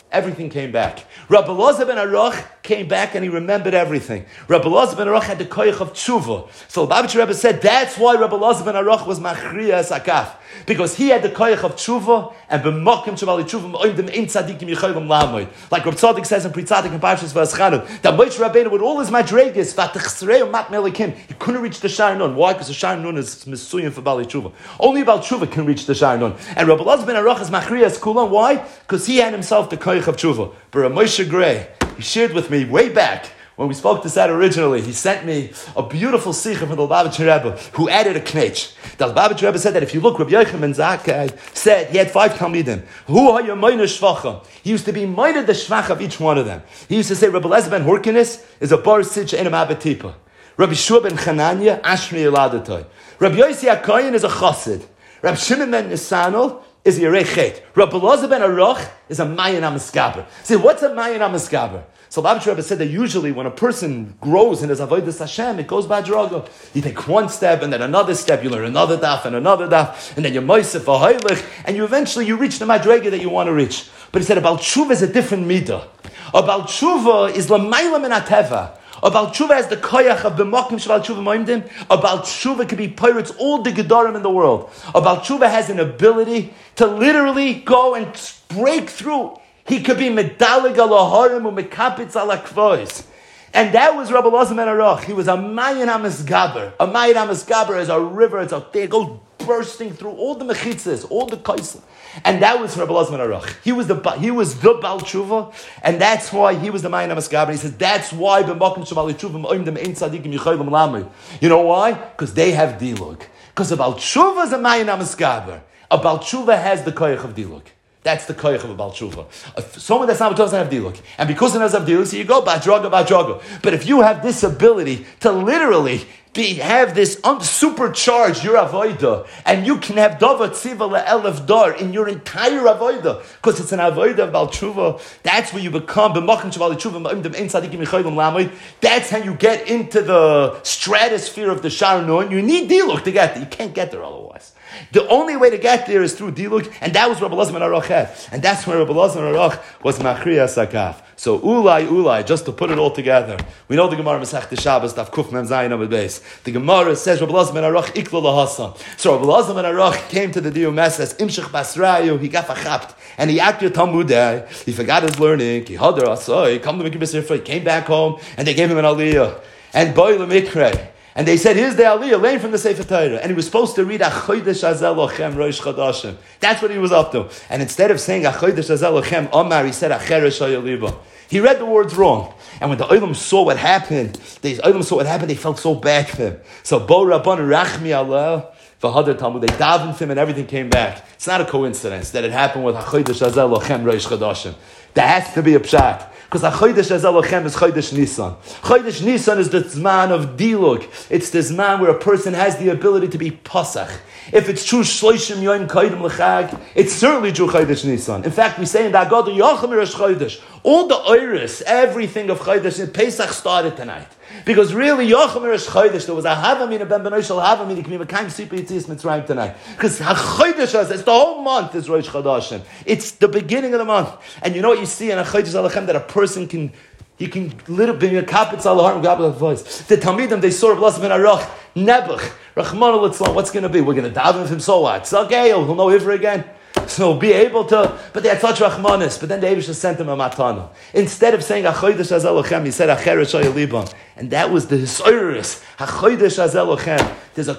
everything came back. Rabbi Elazar ben Aruch came back and he remembered everything. Rabbi Elazar ben Aruch had the koyach of tshuva. So the Lubavitcher Rebbe said that's why Rabbi Elazar ben Aruch was machriya as akaf. Because he had the koyach of tshuva and b'mokim shavali tshuva m'oimdim ein tzadikim yichayim lamoid. Like Reb Tzaddik says in Pri Tzaddik and Parshas V'aschanu, that Moshe Rabbeinu with all his madregas, v'atachsrei mat melikim, he couldn't reach the Shar Nun. Why? Because the Shar Nun is misuyim for Bali tshuva. Only Bal tshuva can reach the Shar Nun. And Rabbi Elazar ben Aruch is machriya as kulan. Why? Because he had himself the koyach of tshuva. But Rav Moshe Gray, he shared with me way back when we spoke this out originally. He sent me a beautiful sikha from the Lubavitcher Rebbe who added a knetch. The Lubavitcher Rebbe said that if you look, Rabbi Yochanan ben Zakkai said he had 5 talmidim. Who are your minor shvacha? He used to be minor the shvach of each one of them. He used to say Rabbi Elazar ben Horkinis is a bar sitch enam abatipa. Rabbi Shua ben Chananya ashmi eladatoi. Rabbi Yossi HaKohen is a chassid. Rabbi Shimon ben Nisanel is a Yerei Chet. Rabbi Elazar ben Aruch is a Mayan HaMeskaber. See, what's a Mayan HaMeskaber? So the Lubavitcher Rebbe said that usually when a person grows in his avodas Hashem, it goes by draga. You take one step and then another step, you learn another daf and another daf, and then you moisef a heilich, and you eventually reach the madrega that you want to reach. But he said about tshuva is a different midah. About tshuva is l'mayla min ateva. About tshuva has the koyach of b'mokim shval tshuva moimdim. About tshuva can be pirates all the gedarim in the world. About tshuva has an ability to literally go and break through. He could be medalig ala harim u mekapitz ala kvois. And that was Rabbi Elazar ben Aruch. He was a Mayan HaMeskaber. A Mayan HaMeskaber is a river. It's out there. It goes bursting through all the mechitzas, all the kaisel. And that was Rabbi Elazar ben Aruch. He was the Baal Tshuva, and that's why he was the Mayan HaMeskaber. He says that's why b'makom shebali tshuva m'oimdim ein tzadikim yichayim lamoid. You know why? Because they have dilug. Because a Baal Tshuva is a Mayan HaMeskaber. A Baal Tshuva has the koyach of dilug. That's the koyach of a Baal Tshuva. Someone that's not doesn't have diluk. And because it doesn't have diluk, so you go badraga. But if you have this ability to literally have this supercharged your avodah, and you can have davar tziva le'elef dar in your entire avodah, because it's an avodah of Baal Tshuva, that's where you become b'machim shevali tshuva ma'imdim ein tzadikim yichayim lamoid. That's how you get into the stratosphere of the Shar Nun. You need diluk to get there. You can't get there otherwise. The only way to get there is through diluk, and that was Rabbi Elazar ben Aruch had. And that's where Rabbi Elazar ben Aruch was machriya sakaf. So ulai, just to put it all together, we know the Gemara Masechta Shabbos daf kuf mem zayin amud beis. The Gemara says Rabbi Elazar ben Aruch ikla lahasan. So Rabbi Elazar ben Aruch came to the Diyum Messes imshich basrayu. He got fachapt and he acted Talmudei. He forgot his learning. He hadar asoi. Come to Mikibis. He came back home and they gave him an aliyah and boy lemikre. And they said, here's the Aliyah, learn from the Sefer Torah. And he was supposed to read Achodesh Azel Lochem Rosh Chodashim. That's what he was up to. And instead of saying Achodesh Azel Lochem Omar, he said Acheresh Hayoliba. He read the words wrong. And when the Olam saw what happened, they felt so bad for him. So Bo Rabban Rachmi Allah, V'hadar Talmud, they davened him and everything came back. It's not a coincidence that it happened with Achodesh Azel Lochem Rosh Chodashim. There has to be a pshat. Because HaChodesh Azalochem is Chodesh Nisan. Chodesh Nisan is the Zman of Diluk. It's the Zman where a person has the ability to be Pasach. If it's true Shloishim Yoim Kodim L'chag, it's certainly true Chodesh Nisan. In fact, we say in the Agadah, Yacham Rosh Chodesh, all the Oiris, everything of Chodesh, Pesach started tonight. Because really, Yacham Rosh Chodesh, there was a Havamina Ben Benoy Shal Havamina, K'mi V'kaim Sipa Yitzis Mitzrayim tonight. Because HaChodesh, it's the whole month is Rosh Chodashim. It's the beginning of the month. And you know what you see in HaChodesh Alachem, that a person can little bit a kapitz al harm gabel voice. The Talmidim, they saw Rabbi Elazar ben Aruch, Nebuch, Rachmana Litzlan, what's going to be? We're going to daven with him, so what? It's okay, he'll know Ivra again. So be able to, but they had such rachmanis. But then the Eibush sent him a matana. Instead of saying Achodesh Azalochem, he said Acheresh Hayoliban, and that was the Hisoiris. Achodesh Azalochem. There's a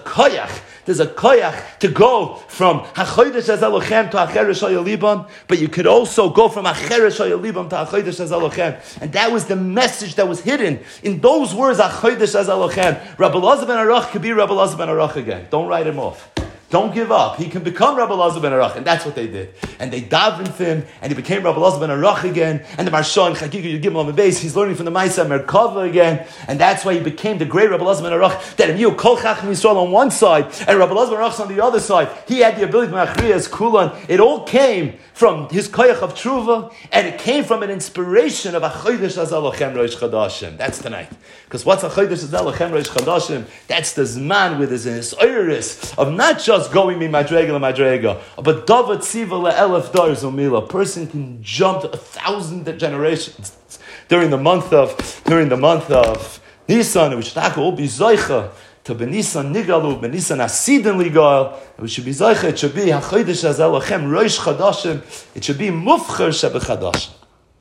koyach to go from Achodesh Azalochem to Acheresh Hayoliban, but you could also go from Acheresh Hayoliban to Achodesh Azalochem, and that was the message that was hidden in those words Achodesh Azalochem. Rabbi Elazar ben Aruch could be Rabbi Elazar ben Aruch again. Don't write him off. Don't give up. He can become Rabbi Elazar ben Aruch, and that's what they did. And they davened him, and he became Rabbi Elazar ben Aruch again. And the Marsha and Chagiga Yigim on the base, he's learning from the Maisa Merkava again, and that's why he became the great Rabbi Elazar ben Aruch. That Amiyu Kol Chacham Yisrael on one side, and Rabbi Elazar ben Aruch on the other side. He had the ability to machrias kulan. It all came from his koyach of tshuva, and it came from an inspiration of Achodesh Azalochem Rosh Chodashim. That's tonight. Because what's Achodesh Azalochem Rosh Chodashim? That's the Zman with his iris of not just just going me madrega madrega. But David Tziva le'elef dars umila. A person can jump 1,000 generations during the month of Nisan. We should all be zoicha to Benisan Nigalu, Benisan Asidin Ligal. We should be zoicha. It should be hachodesh az elochem roish chadashim. It should be mufcher shebechadashim.